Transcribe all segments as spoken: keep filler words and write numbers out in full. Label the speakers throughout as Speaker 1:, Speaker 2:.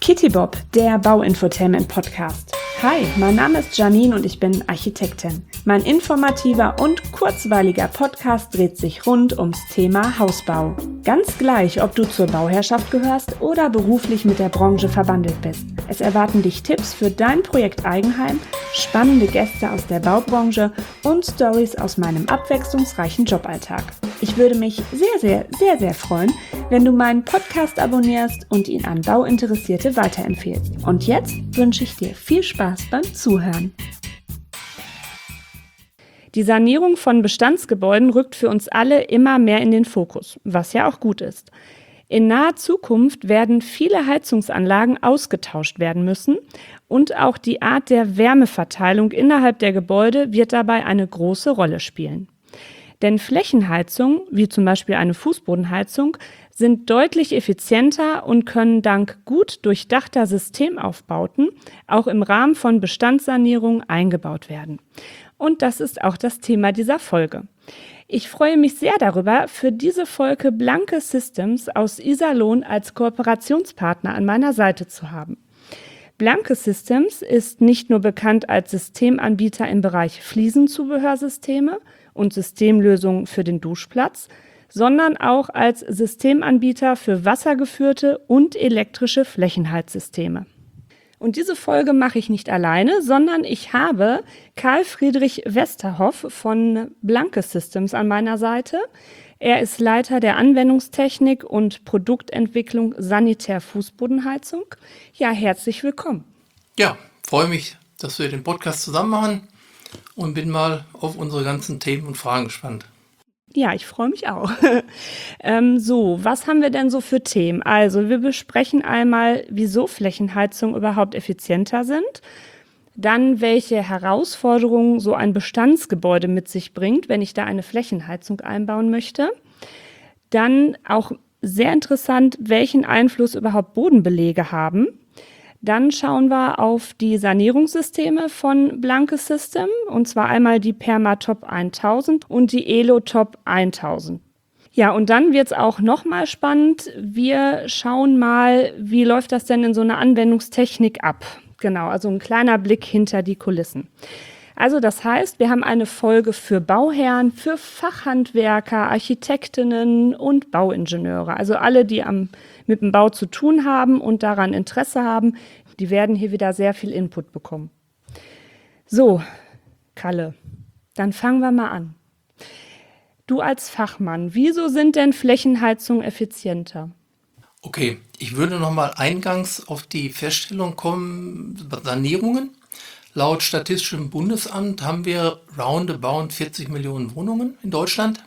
Speaker 1: Kitty Bob, der Bauinfotainment-Podcast. Hi, mein Name ist Janine und ich bin Architektin. Mein informativer und kurzweiliger Podcast dreht sich rund ums Thema Hausbau. Ganz gleich, ob du zur Bauherrschaft gehörst oder beruflich mit der Branche verbandelt bist. Es erwarten dich Tipps für dein Projekt Eigenheim, spannende Gäste aus der Baubranche und Stories aus meinem abwechslungsreichen Joballtag. Ich würde mich sehr, sehr, sehr, sehr freuen, wenn du meinen Podcast abonnierst und ihn an Bauinteressierte weiterempfehlst. Und jetzt wünsche ich dir viel Spaß beim Zuhören. Die Sanierung von Bestandsgebäuden rückt für uns alle immer mehr in den Fokus, was ja auch gut ist. In naher Zukunft werden viele Heizungsanlagen ausgetauscht werden müssen und auch die Art der Wärmeverteilung innerhalb der Gebäude wird dabei eine große Rolle spielen. Denn Flächenheizungen, wie zum Beispiel eine Fußbodenheizung, sind deutlich effizienter und können dank gut durchdachter Systemaufbauten auch im Rahmen von Bestandssanierungen eingebaut werden. Und das ist auch das Thema dieser Folge. Ich freue mich sehr darüber, für diese Folge Blanke Systems aus Iserlohn als Kooperationspartner an meiner Seite zu haben. Blanke Systems ist nicht nur bekannt als Systemanbieter im Bereich Fliesenzubehörsysteme und Systemlösungen für den Duschplatz, sondern auch als Systemanbieter für wassergeführte und elektrische Flächenheizsysteme. Und diese Folge mache ich nicht alleine, sondern ich habe Karl Friedrich Westerhoff von Blanke Systems an meiner Seite. Er ist Leiter der Anwendungstechnik und Produktentwicklung Sanitär-Fußbodenheizung. Ja, herzlich willkommen.
Speaker 2: Ja, freue mich, dass wir den Podcast zusammen machen und bin mal auf unsere ganzen Themen und Fragen gespannt.
Speaker 1: Ja, ich freue mich auch. ähm, so, was haben wir denn so für Themen? Also, wir besprechen einmal, wieso Flächenheizungen überhaupt effizienter sind. Dann, welche Herausforderungen so ein Bestandsgebäude mit sich bringt, wenn ich da eine Flächenheizung einbauen möchte. Dann auch sehr interessant, welchen Einfluss überhaupt Bodenbelege haben. Dann schauen wir auf die Sanierungssysteme von Blanke System, und zwar einmal die Permatop tausend und die Elotop tausend. Ja, und dann wird es auch nochmal spannend. Wir schauen mal, wie läuft das denn in so einer Anwendungstechnik ab? Genau, also ein kleiner Blick hinter die Kulissen. Also das heißt, wir haben eine Folge für Bauherren, für Fachhandwerker, Architektinnen und Bauingenieure. Also alle, die am, mit dem Bau zu tun haben und daran Interesse haben, die werden hier wieder sehr viel Input bekommen. So, Kalle, dann fangen wir mal an. Du als Fachmann, wieso sind denn Flächenheizungen effizienter?
Speaker 2: Okay, ich würde noch mal eingangs auf die Feststellung kommen, Sanierungen. Laut Statistischem Bundesamt haben wir roundabout vierzig Millionen Wohnungen in Deutschland.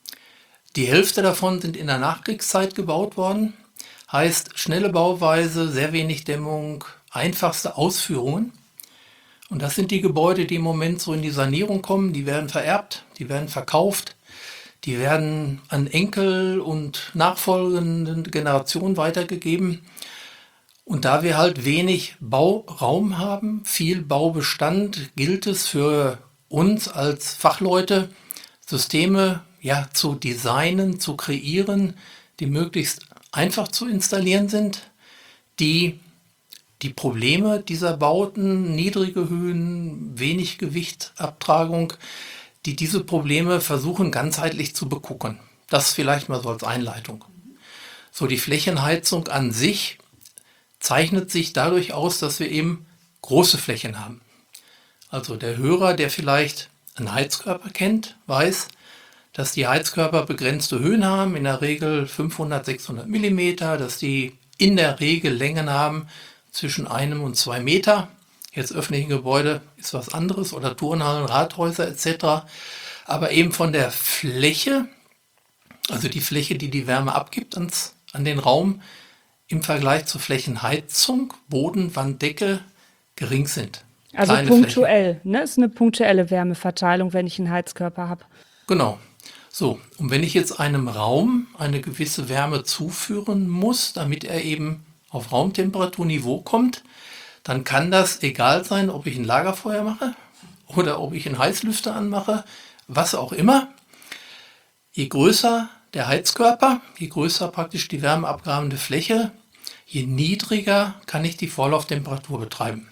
Speaker 2: Die Hälfte davon sind in der Nachkriegszeit gebaut worden. Heißt, schnelle Bauweise, sehr wenig Dämmung, einfachste Ausführungen. Und das sind die Gebäude, die im Moment so in die Sanierung kommen. Die werden vererbt, die werden verkauft, die werden an Enkel und nachfolgenden Generationen weitergegeben. Und da wir halt wenig Bauraum haben, viel Baubestand, gilt es für uns als Fachleute, Systeme ja, zu designen, zu kreieren, die möglichst einfach zu installieren sind, die die Probleme dieser Bauten, niedrige Höhen, wenig Gewichtabtragung, die diese Probleme versuchen ganzheitlich zu begucken. Das vielleicht mal so als Einleitung. So, die Flächenheizung an sich zeichnet sich dadurch aus, dass wir eben große Flächen haben. Also der Hörer, der vielleicht einen Heizkörper kennt, weiß, dass die Heizkörper begrenzte Höhen haben, in der Regel fünfhundert, sechshundert Millimeter, dass die in der Regel Längen haben zwischen einem und zwei Meter. Jetzt öffentliche Gebäude ist was anderes oder Turnhallen, Rathäuser et cetera. Aber eben von der Fläche, also die Fläche, die die Wärme abgibt ans, an den Raum, im Vergleich zur Flächenheizung, Boden, Wand, Decke gering sind.
Speaker 1: Also
Speaker 2: Kleine
Speaker 1: punktuell,
Speaker 2: Flächen.
Speaker 1: ne? Ist eine punktuelle Wärmeverteilung, wenn ich einen Heizkörper habe.
Speaker 2: Genau. So, und wenn ich jetzt einem Raum eine gewisse Wärme zuführen muss, damit er eben auf Raumtemperaturniveau kommt, dann kann das egal sein, ob ich ein Lagerfeuer mache oder ob ich einen Heißlüfter anmache, was auch immer. Je größer der Heizkörper, je größer praktisch die wärmeabgabende Fläche, je niedriger kann ich die Vorlauftemperatur betreiben.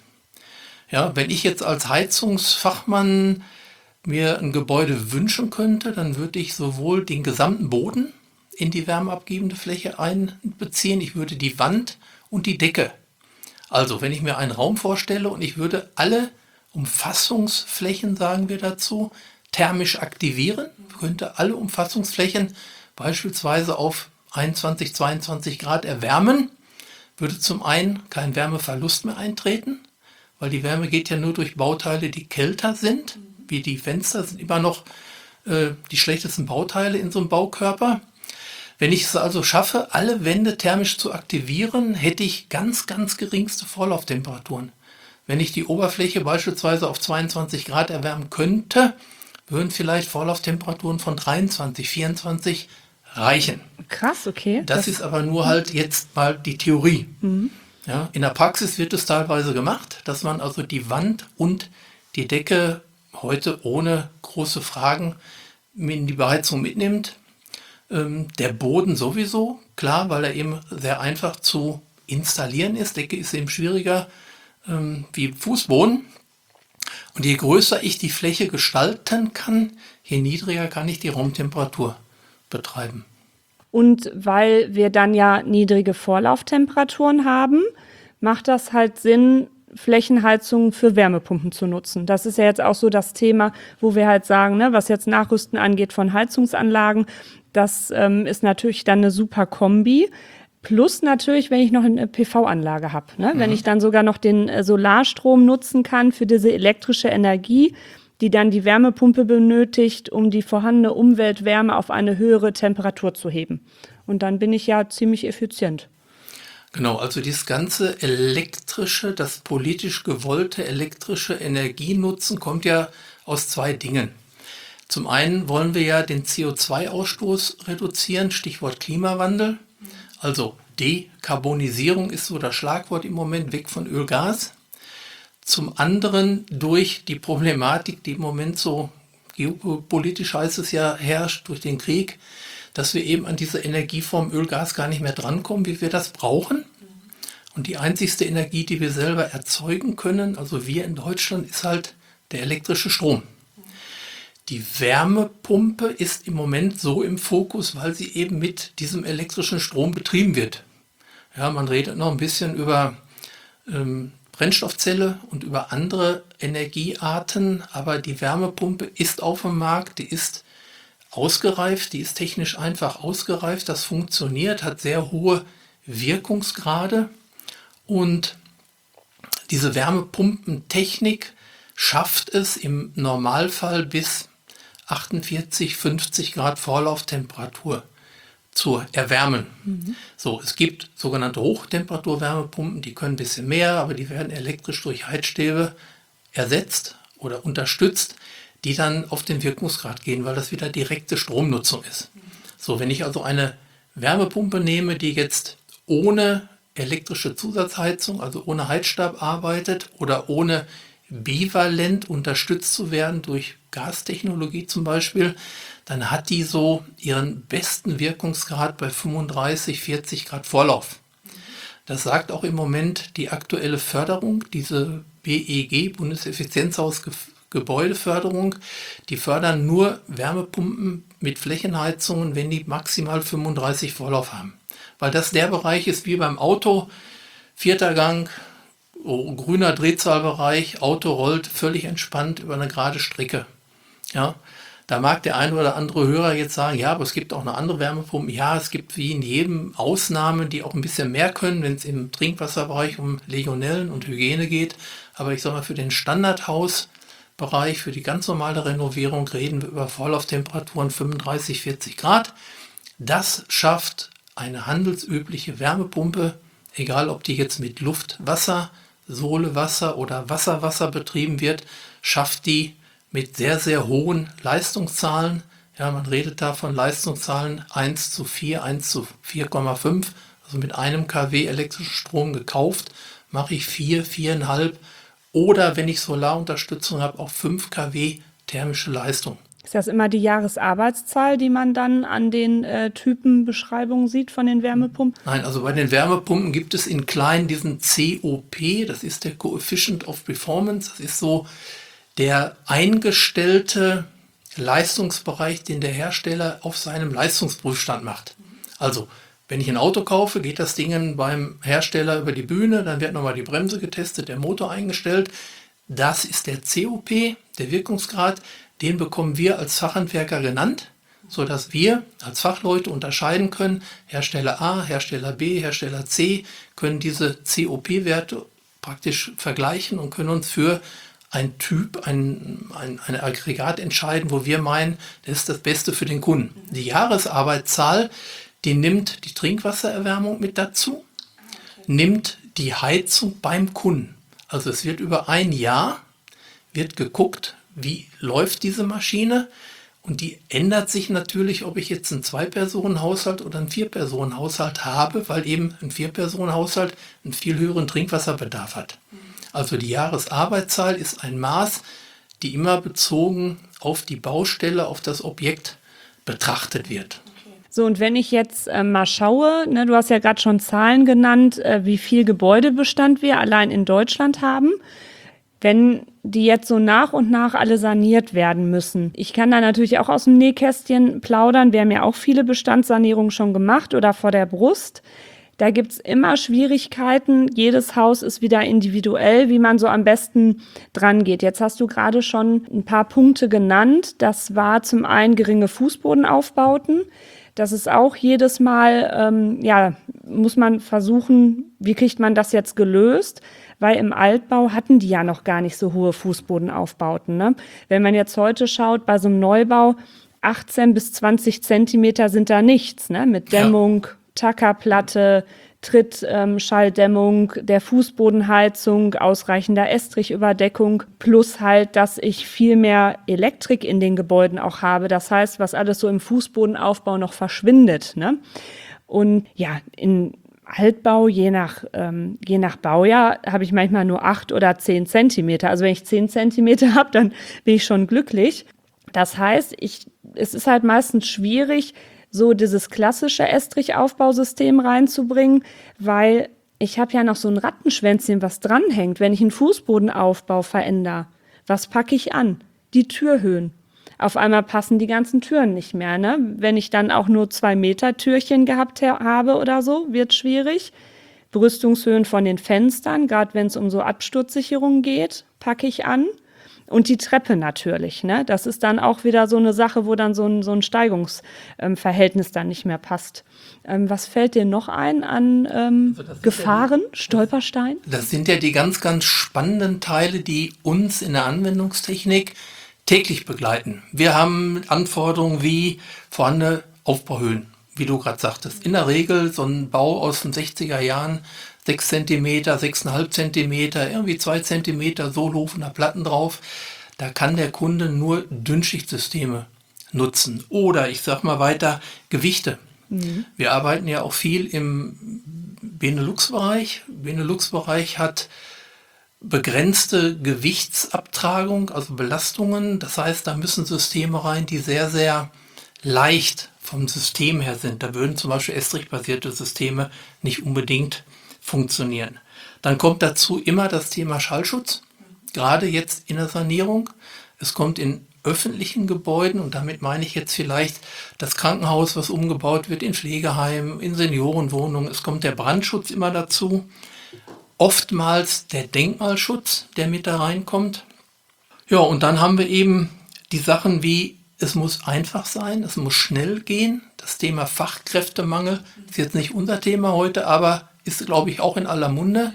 Speaker 2: Ja, wenn ich jetzt als Heizungsfachmann mir ein Gebäude wünschen könnte, dann würde ich sowohl den gesamten Boden in die wärmeabgebende Fläche einbeziehen, ich würde die Wand und die Decke. Also wenn ich mir einen Raum vorstelle und ich würde alle Umfassungsflächen, sagen wir dazu, thermisch aktivieren, könnte alle Umfassungsflächen beispielsweise auf einundzwanzig, zweiundzwanzig Grad erwärmen, würde zum einen kein Wärmeverlust mehr eintreten, weil die Wärme geht ja nur durch Bauteile, die kälter sind, wie die Fenster sind immer noch äh, die schlechtesten Bauteile in so einem Baukörper. Wenn ich es also schaffe, alle Wände thermisch zu aktivieren, hätte ich ganz, ganz geringste Vorlauftemperaturen. Wenn ich die Oberfläche beispielsweise auf zweiundzwanzig Grad erwärmen könnte, würden vielleicht Vorlauftemperaturen von dreiundzwanzig, vierundzwanzig reichen.
Speaker 1: Krass, okay.
Speaker 2: Das, das ist aber nur halt jetzt mal die Theorie. Mhm. Ja, in der Praxis wird es teilweise gemacht, dass man also die Wand und die Decke heute ohne große Fragen in die Beheizung mitnimmt. Ähm, der Boden sowieso, klar, weil er eben sehr einfach zu installieren ist. Decke ist eben schwieriger ähm, wie Fußboden. Und je größer ich die Fläche gestalten kann, je niedriger kann ich die Raumtemperatur betreiben.
Speaker 1: Und weil wir dann ja niedrige Vorlauftemperaturen haben, macht das halt Sinn, Flächenheizungen für Wärmepumpen zu nutzen. Das ist ja jetzt auch so das Thema, wo wir halt sagen, ne, was jetzt Nachrüsten angeht von Heizungsanlagen, das ähm, ist natürlich dann eine super Kombi. Plus natürlich, wenn ich noch eine P V-Anlage habe, ne? Mhm. Wenn ich dann sogar noch den äh, Solarstrom nutzen kann für diese elektrische Energie, die dann die Wärmepumpe benötigt, um die vorhandene Umweltwärme auf eine höhere Temperatur zu heben. Und dann bin ich ja ziemlich effizient.
Speaker 2: Genau, also dieses ganze elektrische, das politisch gewollte elektrische Energienutzen kommt ja aus zwei Dingen. Zum einen wollen wir ja den C O zwei Ausstoß reduzieren, Stichwort Klimawandel. Also Dekarbonisierung ist so das Schlagwort im Moment, weg von Öl, Gas. Zum anderen durch die Problematik, die im Moment so geopolitisch heißt es ja, herrscht durch den Krieg, dass wir eben an diese Energieform Öl, Gas gar nicht mehr drankommen, wie wir das brauchen. Und die einzigste Energie, die wir selber erzeugen können, also wir in Deutschland, ist halt der elektrische Strom. Die Wärmepumpe ist im Moment so im Fokus, weil sie eben mit diesem elektrischen Strom betrieben wird. Ja, man redet noch ein bisschen über ähm, Brennstoffzelle und über andere Energiearten, aber die Wärmepumpe ist auf dem Markt, die ist ausgereift, die ist technisch einfach ausgereift, das funktioniert, hat sehr hohe Wirkungsgrade und diese Wärmepumpentechnik schafft es im Normalfall bis achtundvierzig, fünfzig Grad Vorlauftemperatur zu erwärmen. Mhm. So, es gibt sogenannte Hochtemperaturwärmepumpen, die können ein bisschen mehr, aber die werden elektrisch durch Heizstäbe ersetzt oder unterstützt, die dann auf den Wirkungsgrad gehen, weil das wieder direkte Stromnutzung ist. Mhm. So, wenn ich also eine Wärmepumpe nehme, die jetzt ohne elektrische Zusatzheizung, also ohne Heizstab arbeitet oder ohne bivalent unterstützt zu werden durch Gastechnologie zum Beispiel, dann hat die so ihren besten Wirkungsgrad bei fünfunddreißig, vierzig Grad Vorlauf. Das sagt auch im Moment die aktuelle Förderung, diese B E G, Bundeseffizienzhaus-Gebäudeförderung, die fördern nur Wärmepumpen mit Flächenheizungen, wenn die maximal fünfunddreißig Vorlauf haben. Weil das der Bereich ist wie beim Auto, vierter Gang, oh, grüner Drehzahlbereich, Auto rollt völlig entspannt über eine gerade Strecke. Ja, da mag der ein oder andere Hörer jetzt sagen, ja, aber es gibt auch eine andere Wärmepumpe. Ja, es gibt wie in jedem Ausnahmen, die auch ein bisschen mehr können, wenn es im Trinkwasserbereich um Legionellen und Hygiene geht. Aber ich sage mal, für den Standardhausbereich, für die ganz normale Renovierung reden wir über Vorlauftemperaturen fünfunddreißig, vierzig Grad. Das schafft eine handelsübliche Wärmepumpe, egal ob die jetzt mit Luft, Wasser, Sohle, Wasser oder Wasser-Wasser betrieben wird, schafft die mit sehr, sehr hohen Leistungszahlen. Ja, man redet da von Leistungszahlen eins zu vier, eins zu vier Komma fünf. Also mit einem Kilowatt elektrischen Strom gekauft, mache ich vier, vier Komma fünf oder wenn ich Solarunterstützung habe, auch fünf Kilowatt thermische Leistung.
Speaker 1: Ist das immer die Jahresarbeitszahl, die man dann an den äh, Typenbeschreibungen sieht von den Wärmepumpen?
Speaker 2: Nein, also bei den Wärmepumpen gibt es in klein diesen C O P, das ist der Coefficient of Performance, das ist so der eingestellte Leistungsbereich, den der Hersteller auf seinem Leistungsprüfstand macht. Also, wenn ich ein Auto kaufe, geht das Ding beim Hersteller über die Bühne, dann wird nochmal die Bremse getestet, der Motor eingestellt. Das ist der C O P, der Wirkungsgrad, den bekommen wir als Fachhandwerker genannt, sodass wir als Fachleute unterscheiden können, Hersteller A, Hersteller B, Hersteller C, können diese C O P-Werte praktisch vergleichen und können uns für ein Typ, ein, ein, ein Aggregat entscheiden, wo wir meinen, das ist das Beste für den Kunden. Die Jahresarbeitszahl, die nimmt die Trinkwassererwärmung mit dazu, nimmt die Heizung beim Kunden. Also es wird über ein Jahr, wird geguckt, wie läuft diese Maschine, und die ändert sich natürlich, ob ich jetzt einen Zwei-Personen-Haushalt oder einen Vier-Personen-Haushalt habe, weil eben ein Vier-Personen-Haushalt einen viel höheren Trinkwasserbedarf hat. Also die Jahresarbeitszahl ist ein Maß, die immer bezogen auf die Baustelle, auf das Objekt betrachtet wird.
Speaker 1: So, und wenn ich jetzt äh, mal schaue, ne, du hast ja gerade schon Zahlen genannt, äh, wie viel Gebäudebestand wir allein in Deutschland haben. Wenn die jetzt so nach und nach alle saniert werden müssen. Ich kann da natürlich auch aus dem Nähkästchen plaudern. Wir haben ja auch viele Bestandssanierungen schon gemacht oder vor der Brust. Da gibt's immer Schwierigkeiten. Jedes Haus ist wieder individuell, wie man so am besten dran geht. Jetzt hast du gerade schon ein paar Punkte genannt. Das war zum einen geringe Fußbodenaufbauten. Das ist auch jedes Mal, ähm, ja, muss man versuchen, wie kriegt man das jetzt gelöst? Weil im Altbau hatten die ja noch gar nicht so hohe Fußbodenaufbauten, ne? Wenn man jetzt heute schaut, bei so einem Neubau, achtzehn bis zwanzig Zentimeter sind da nichts, ne? Mit Dämmung, ja. Tackerplatte, Trittschalldämmung, ähm, der Fußbodenheizung, ausreichender Estrichüberdeckung, plus halt, dass ich viel mehr Elektrik in den Gebäuden auch habe. Das heißt, was alles so im Fußbodenaufbau noch verschwindet, ne? Und ja, in Altbau, je nach, ähm, je nach Baujahr, habe ich manchmal nur acht oder zehn Zentimeter. Also wenn ich zehn Zentimeter habe, dann bin ich schon glücklich. Das heißt, ich, es ist halt meistens schwierig, so dieses klassische Estrichaufbausystem reinzubringen, weil ich habe ja noch so ein Rattenschwänzchen, was dranhängt. Wenn ich einen Fußbodenaufbau verändere, was packe ich an? Die Türhöhen. Auf einmal passen die ganzen Türen nicht mehr, ne? Wenn ich dann auch nur zwei Meter Türchen gehabt habe oder so, wird schwierig. Brüstungshöhen von den Fenstern, gerade wenn es um so Absturzsicherungen geht, packe ich an. Und die Treppe natürlich, ne? Das ist dann auch wieder so eine Sache, wo dann so ein, so ein Steigungsverhältnis ähm, dann nicht mehr passt. Ähm, was fällt dir noch ein an ähm, also Gefahren, ja die, Stolperstein?
Speaker 2: Das sind ja die ganz, ganz spannenden Teile, die uns in der Anwendungstechnik täglich begleiten. Wir haben Anforderungen wie vorhandene Aufbauhöhen, wie du gerade sagtest. In der Regel so ein Bau aus den sechziger Jahren, sechs Zentimeter, sechs Komma fünf Zentimeter, irgendwie zwei Zentimeter Sohlhofener Platten drauf. Da kann der Kunde nur Dünnschichtsysteme nutzen. Oder ich sag mal weiter, Gewichte. Mhm. Wir arbeiten ja auch viel im Benelux-Bereich. Benelux-Bereich hat begrenzte Gewichtsabtragung, also Belastungen. Das heißt, da müssen Systeme rein, die sehr, sehr leicht vom System her sind. Da würden zum Beispiel Estrich-basierte Systeme nicht unbedingt funktionieren. Dann kommt dazu immer das Thema Schallschutz, gerade jetzt in der Sanierung. Es kommt in öffentlichen Gebäuden, und damit meine ich jetzt vielleicht das Krankenhaus, was umgebaut wird, in Pflegeheimen, in Seniorenwohnungen. Es kommt der Brandschutz immer dazu. Oftmals der Denkmalschutz, der mit da reinkommt. Ja, und dann haben wir eben die Sachen wie, es muss einfach sein, es muss schnell gehen. Das Thema Fachkräftemangel ist jetzt nicht unser Thema heute, aber ist, glaube ich, auch in aller Munde.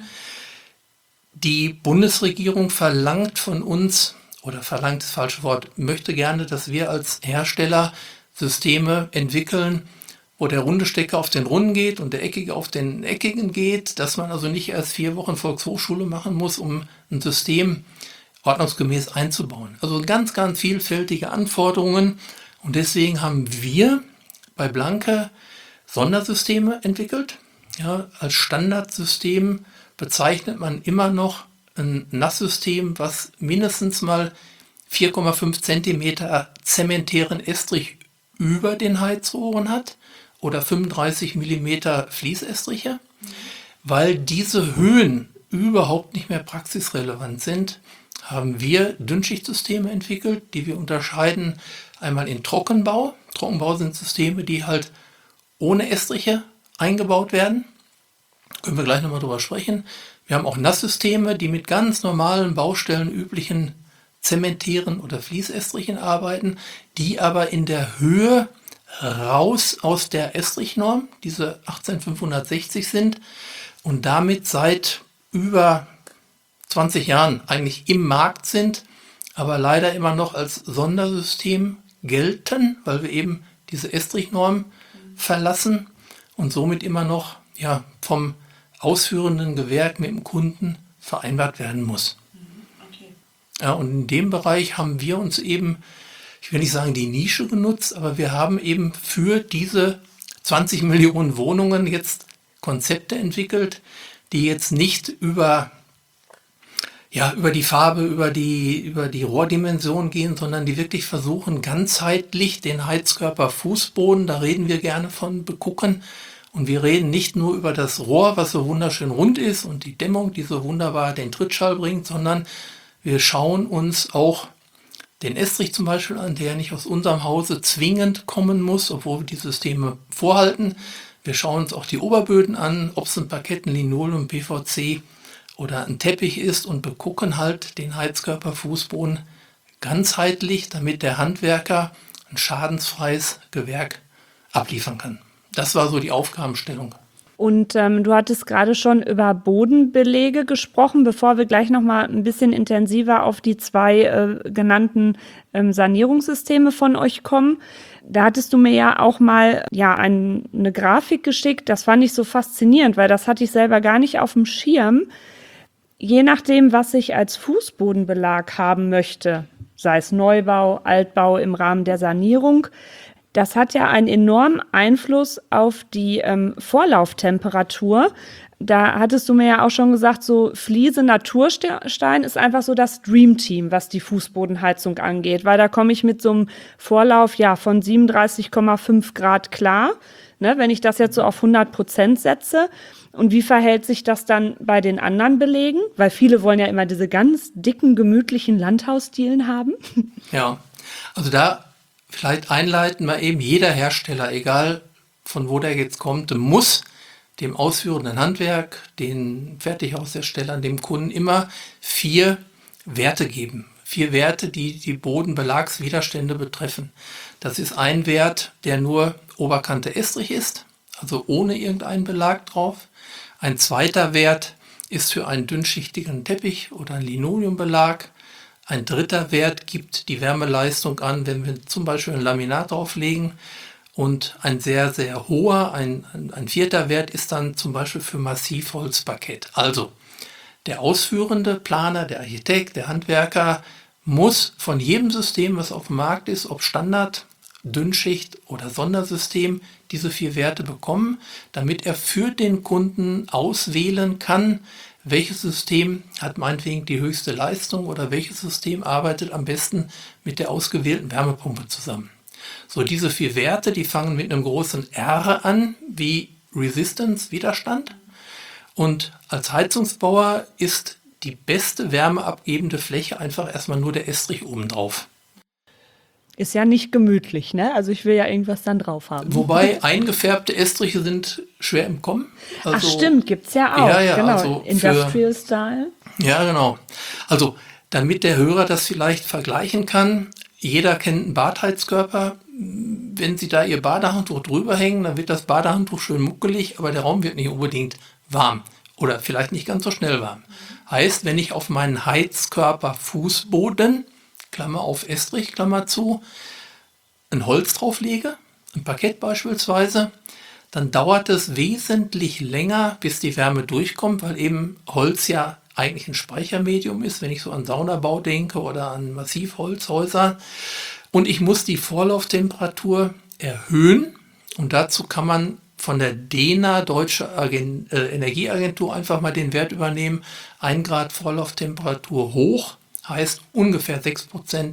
Speaker 2: Die Bundesregierung verlangt von uns, oder verlangt das falsche Wort, möchte gerne, dass wir als Hersteller Systeme entwickeln, wo der runde Stecker auf den runden geht und der eckige auf den eckigen geht, dass man also nicht erst vier Wochen Volkshochschule machen muss, um ein System ordnungsgemäß einzubauen. Also ganz, ganz vielfältige Anforderungen, und deswegen haben wir bei Blanke Sondersysteme entwickelt. Ja, als Standardsystem bezeichnet man immer noch ein Nasssystem, was mindestens mal vier Komma fünf Zentimeter zementären Estrich über den Heizrohren hat oder fünfunddreißig Millimeter Fließestriche, weil diese Höhen überhaupt nicht mehr praxisrelevant sind, haben wir Dünnschichtsysteme entwickelt, die wir unterscheiden einmal in Trockenbau. Trockenbau sind Systeme, die halt ohne Estriche eingebaut werden. Können wir gleich nochmal drüber sprechen. Wir haben auch Nasssysteme, die mit ganz normalen Baustellen üblichen zementären oder Fließestrichen arbeiten, die aber in der Höhe raus aus der Estrichnorm, diese achtzehntausendfünfhundertsechzig sind und damit seit über zwanzig Jahren eigentlich im Markt sind, aber leider immer noch als Sondersystem gelten, weil wir eben diese Estrichnorm verlassen und somit immer noch ja, vom ausführenden Gewerk mit dem Kunden vereinbart werden muss. Okay. Ja, und in dem Bereich haben wir uns eben, ich will nicht sagen die Nische genutzt, aber wir haben eben für diese zwanzig Millionen Wohnungen jetzt Konzepte entwickelt, die jetzt nicht über, ja, über die Farbe, über die, über die Rohrdimension gehen, sondern die wirklich versuchen, ganzheitlich den Heizkörper Fußboden, da reden wir gerne von, begucken. Und wir reden nicht nur über das Rohr, was so wunderschön rund ist und die Dämmung, die so wunderbar den Trittschall bringt, sondern wir schauen uns auch den Estrich zum Beispiel an, der nicht aus unserem Hause zwingend kommen muss, obwohl wir die Systeme vorhalten. Wir schauen uns auch die Oberböden an, ob es ein Parkett, ein Linoleum, P V C oder ein Teppich ist und begucken halt den Heizkörper Fußboden ganzheitlich, damit der Handwerker ein schadensfreies Gewerk abliefern kann. Das war so die Aufgabenstellung.
Speaker 1: Und ähm, du hattest gerade schon über Bodenbelege gesprochen, bevor wir gleich noch mal ein bisschen intensiver auf die zwei äh, genannten ähm, Sanierungssysteme von euch kommen. Da hattest du mir ja auch mal ja ein, eine Grafik geschickt. Das fand ich so faszinierend, weil das hatte ich selber gar nicht auf dem Schirm. Je nachdem, was ich als Fußbodenbelag haben möchte, sei es Neubau, Altbau im Rahmen der Sanierung, das hat ja einen enormen Einfluss auf die ähm, Vorlauftemperatur. Da hattest du mir ja auch schon gesagt, so Fliese Naturstein ist einfach so das Dreamteam, was die Fußbodenheizung angeht, weil da komme ich mit so einem Vorlauf ja von siebenunddreißig Komma fünf Grad klar, ne, wenn ich das jetzt so auf hundert Prozent setze. Und wie verhält sich das dann bei den anderen Belegen? Weil viele wollen ja immer diese ganz dicken, gemütlichen Landhausdielen haben.
Speaker 2: Ja, also da vielleicht einleiten wir eben, jeder Hersteller, egal von wo der jetzt kommt, muss dem ausführenden Handwerk, den Fertighausherstellern, dem Kunden immer vier Werte geben. Vier Werte, die die Bodenbelagswiderstände betreffen. Das ist ein Wert, der nur Oberkante Estrich ist, also ohne irgendeinen Belag drauf. Ein zweiter Wert ist für einen dünnschichtigen Teppich oder einen Linoleumbelag. Ein dritter Wert gibt die Wärmeleistung an, wenn wir zum Beispiel ein Laminat drauflegen. Und ein sehr, sehr hoher, ein, ein vierter Wert ist dann zum Beispiel für Massivholzparkett. Also der ausführende Planer, der Architekt, der Handwerker muss von jedem System, was auf dem Markt ist, ob Standard, Dünnschicht oder Sondersystem, diese vier Werte bekommen, damit er für den Kunden auswählen kann, welches System hat meinetwegen die höchste Leistung oder welches System arbeitet am besten mit der ausgewählten Wärmepumpe zusammen. So, diese vier Werte, die fangen mit einem großen R an, wie Resistance, Widerstand. Und als Heizungsbauer ist die beste wärmeabgebende Fläche einfach erstmal nur der Estrich obendrauf.
Speaker 1: Ist ja nicht gemütlich, ne? Also ich will ja irgendwas dann drauf haben.
Speaker 2: Wobei eingefärbte Estriche sind schwer im Kommen. Also,
Speaker 1: ach stimmt, gibt's ja auch.
Speaker 2: Ja, ja,
Speaker 1: genau.
Speaker 2: also
Speaker 1: Industrial für, Style.
Speaker 2: Ja, genau. Also damit der Hörer das vielleicht vergleichen kann, jeder kennt einen Badheizkörper. Wenn Sie da Ihr Badehandtuch drüber hängen, dann wird das Badehandtuch schön muckelig, aber der Raum wird nicht unbedingt warm oder vielleicht nicht ganz so schnell warm. Heißt, wenn ich auf meinen Heizkörper Fußboden, Klammer auf Estrich, Klammer zu, ein Holz drauflege, ein Parkett beispielsweise, dann dauert es wesentlich länger, bis die Wärme durchkommt, weil eben Holz ja eigentlich ein Speichermedium ist, wenn ich so an Saunabau denke oder an Massivholzhäuser. Und ich muss die Vorlauftemperatur erhöhen und dazu kann man von der D E N A, Deutsche Agent, äh, Energieagentur, einfach mal den Wert übernehmen. ein Grad Vorlauftemperatur hoch heißt ungefähr sechs Prozent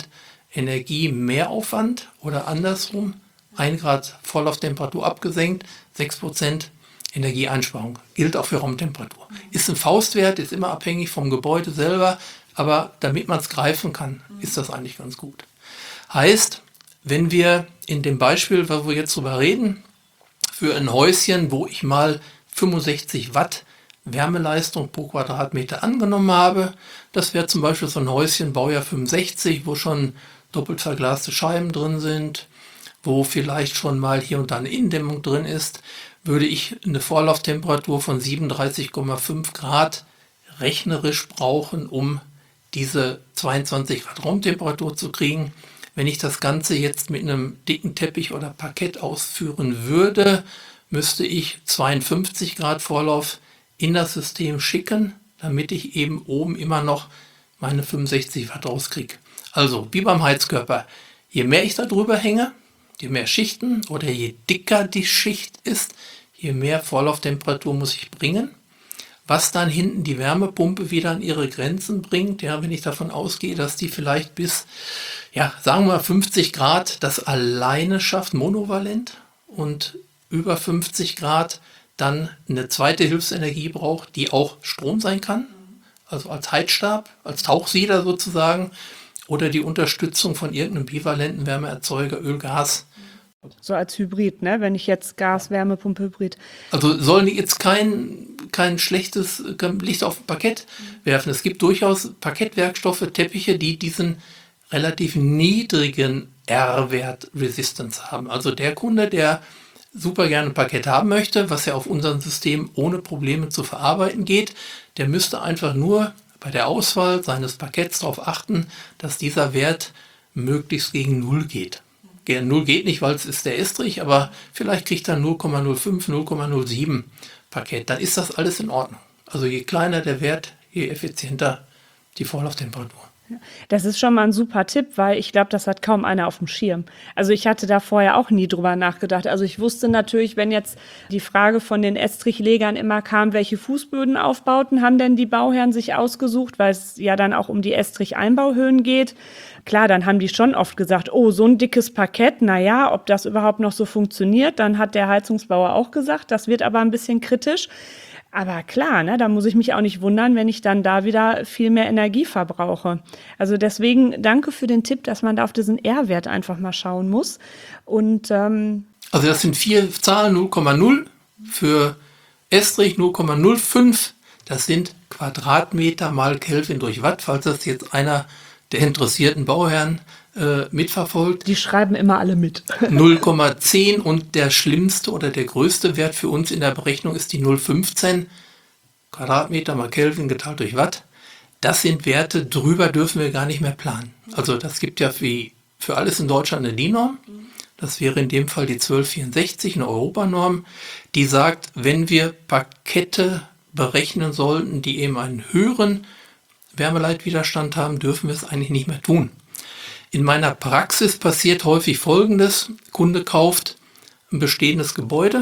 Speaker 2: Energiemehraufwand oder andersrum, ein Grad Vorlauftemperatur abgesenkt, sechs Prozent Energieeinsparung. Gilt auch für Raumtemperatur. Ist ein Faustwert, ist immer abhängig vom Gebäude selber, aber damit man es greifen kann, ist das eigentlich ganz gut. Heißt, wenn wir in dem Beispiel, wo wir jetzt drüber reden, für ein Häuschen, wo ich mal fünfundsechzig Watt Wärmeleistung pro Quadratmeter angenommen habe, das wäre zum Beispiel so ein Häuschen, Baujahr fünfundsechzig, wo schon doppelt verglaste Scheiben drin sind, wo vielleicht schon mal hier und da eine Innendämmung drin ist, würde ich eine Vorlauftemperatur von siebenunddreißig Komma fünf Grad rechnerisch brauchen, um diese zweiundzwanzig Grad Raumtemperatur zu kriegen. Wenn ich das Ganze jetzt mit einem dicken Teppich oder Parkett ausführen würde, müsste ich zweiundfünfzig Grad Vorlauf in das System schicken, damit ich eben oben immer noch meine fünfundsechzig Watt rauskriege. Also wie beim Heizkörper, je mehr ich da drüber hänge, je mehr Schichten oder je dicker die Schicht ist, je mehr Vorlauftemperatur muss ich bringen. Was dann hinten die Wärmepumpe wieder an ihre Grenzen bringt, ja, wenn ich davon ausgehe, dass die vielleicht bis, ja, sagen wir fünfzig Grad das alleine schafft, monovalent, und über fünfzig Grad dann eine zweite Hilfsenergie braucht, die auch Strom sein kann, also als Heizstab, als Tauchsieder sozusagen, oder die Unterstützung von irgendeinem bivalenten Wärmeerzeuger, Öl, Gas.
Speaker 1: So als Hybrid, ne? Wenn ich jetzt Gas, Wärmepumpe, Hybrid.
Speaker 2: Also sollen die jetzt kein, kein schlechtes Licht auf Parkett werfen. Es gibt durchaus Parkettwerkstoffe, Teppiche, die diesen relativ niedrigen R-Wert Resistance haben. Also der Kunde, der super gerne Parkett haben möchte, was ja auf unserem System ohne Probleme zu verarbeiten geht, der müsste einfach nur bei der Auswahl seines Parketts darauf achten, dass dieser Wert möglichst gegen Null geht. Null geht nicht, weil es ist der Estrich, aber vielleicht kriegt er null Komma null fünf, null Komma null sieben Parkett. Dann ist das alles in Ordnung. Also je kleiner der Wert, je effizienter die Vorlauftemperatur.
Speaker 1: Das ist schon mal ein super Tipp, weil ich glaube, das hat kaum einer auf dem Schirm. Also ich hatte da vorher auch nie drüber nachgedacht. Also ich wusste natürlich, wenn jetzt die Frage von den Estrichlegern immer kam, welche Fußbödenaufbauten haben denn die Bauherren sich ausgesucht, weil es ja dann auch um die Estrich-Einbauhöhen geht. Klar, dann haben die schon oft gesagt, oh, so ein dickes Parkett, naja, ob das überhaupt noch so funktioniert. Dann hat der Heizungsbauer auch gesagt, das wird aber ein bisschen kritisch. Aber klar, ne, da muss ich mich auch nicht wundern, wenn ich dann da wieder viel mehr Energie verbrauche. Also deswegen danke für den Tipp, dass man da auf diesen R-Wert einfach mal schauen muss. Und ähm,
Speaker 2: also das sind vier Zahlen, null Komma null für Estrich, null Komma null fünf. Das sind Quadratmeter mal Kelvin durch Watt, falls das jetzt einer der interessierten Bauherren äh, mitverfolgt.
Speaker 1: Die schreiben immer alle mit.
Speaker 2: null Komma zehn und der schlimmste oder der größte Wert für uns in der Berechnung ist die null Komma fünfzehn Quadratmeter mal Kelvin geteilt durch Watt. Das sind Werte, drüber dürfen wir gar nicht mehr planen. Also das gibt ja wie für alles in Deutschland eine D I N-Norm. Das wäre in dem Fall die zwölf vierundsechzig, eine Europanorm, die sagt, wenn wir Parkette berechnen sollten, die eben einen höheren Wärmeleitwiderstand haben, dürfen wir es eigentlich nicht mehr tun. In meiner Praxis passiert häufig Folgendes. Kunde kauft ein bestehendes Gebäude.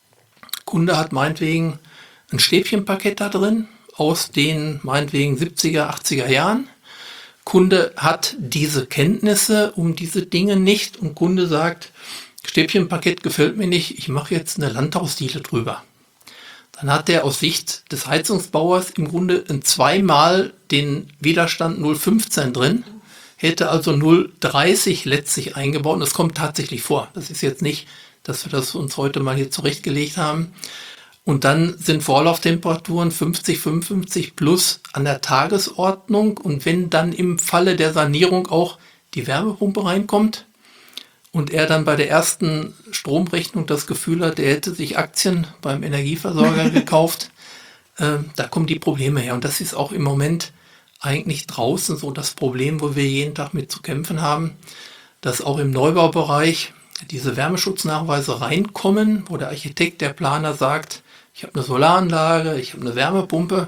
Speaker 2: Kunde hat meinetwegen ein Stäbchenparkett da drin aus den meinetwegen siebziger, achtziger Jahren. Kunde hat diese Kenntnisse um diese Dinge nicht und Kunde sagt, Stäbchenparkett gefällt mir nicht, ich mache jetzt eine Landhausdiele drüber. Dann hat er aus Sicht des Heizungsbauers im Grunde in zweimal den Widerstand null Komma fünfzehn drin, hätte also null Komma dreißig letztlich eingebaut. Und das kommt tatsächlich vor. Das ist jetzt nicht, dass wir das uns heute mal hier zurechtgelegt haben. Und dann sind Vorlauftemperaturen fünfzig, fünfundfünfzig plus an der Tagesordnung. Und wenn dann im Falle der Sanierung auch die Wärmepumpe reinkommt, und er dann bei der ersten Stromrechnung das Gefühl hat, er hätte sich Aktien beim Energieversorger gekauft, äh, da kommen die Probleme her. Und das ist auch im Moment eigentlich draußen so das Problem, wo wir jeden Tag mit zu kämpfen haben, dass auch im Neubaubereich diese Wärmeschutznachweise reinkommen, wo der Architekt, der Planer sagt, ich habe eine Solaranlage, ich habe eine Wärmepumpe.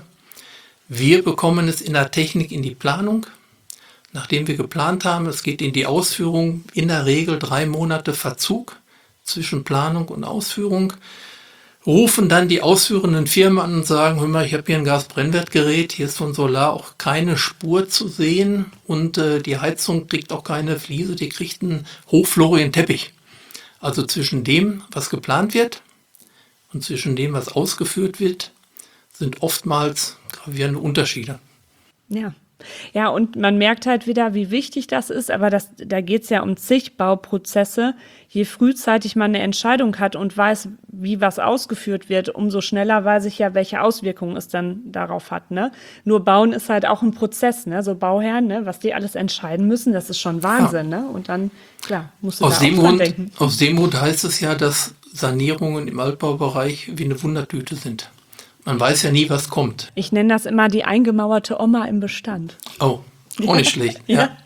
Speaker 2: Wir bekommen es in der Technik in die Planung. Nachdem wir geplant haben, es geht in die Ausführung, in der Regel drei Monate Verzug zwischen Planung und Ausführung. rufen dann die ausführenden Firmen an und sagen, hör mal, ich habe hier ein Gasbrennwertgerät, hier ist von Solar auch keine Spur zu sehen und äh, die Heizung kriegt auch keine Fliese, die kriegt einen hochflorigen Teppich. Also zwischen dem, was geplant wird und zwischen dem, was ausgeführt wird, sind oftmals gravierende Unterschiede.
Speaker 1: Ja. Ja, und man merkt halt wieder, wie wichtig das ist, aber das, da geht es ja um zig Bauprozesse. Je frühzeitig man eine Entscheidung hat und weiß, wie was ausgeführt wird, umso schneller weiß ich ja, welche Auswirkungen es dann darauf hat. Ne? Nur Bauen ist halt auch ein Prozess, ne? So Bauherren, ne? Was die alles entscheiden müssen, das ist schon Wahnsinn. Ja. Ne? Und dann, klar, musst du
Speaker 2: aus
Speaker 1: da
Speaker 2: dem
Speaker 1: auch dran
Speaker 2: Grund,
Speaker 1: denken.
Speaker 2: Aus dem Grund heißt es ja, dass Sanierungen im Altbaubereich wie eine Wundertüte sind. Man weiß ja nie, was kommt.
Speaker 1: Ich nenne das immer die eingemauerte Oma im Bestand.
Speaker 2: Oh, auch nicht schlecht. Ja.
Speaker 1: Ja.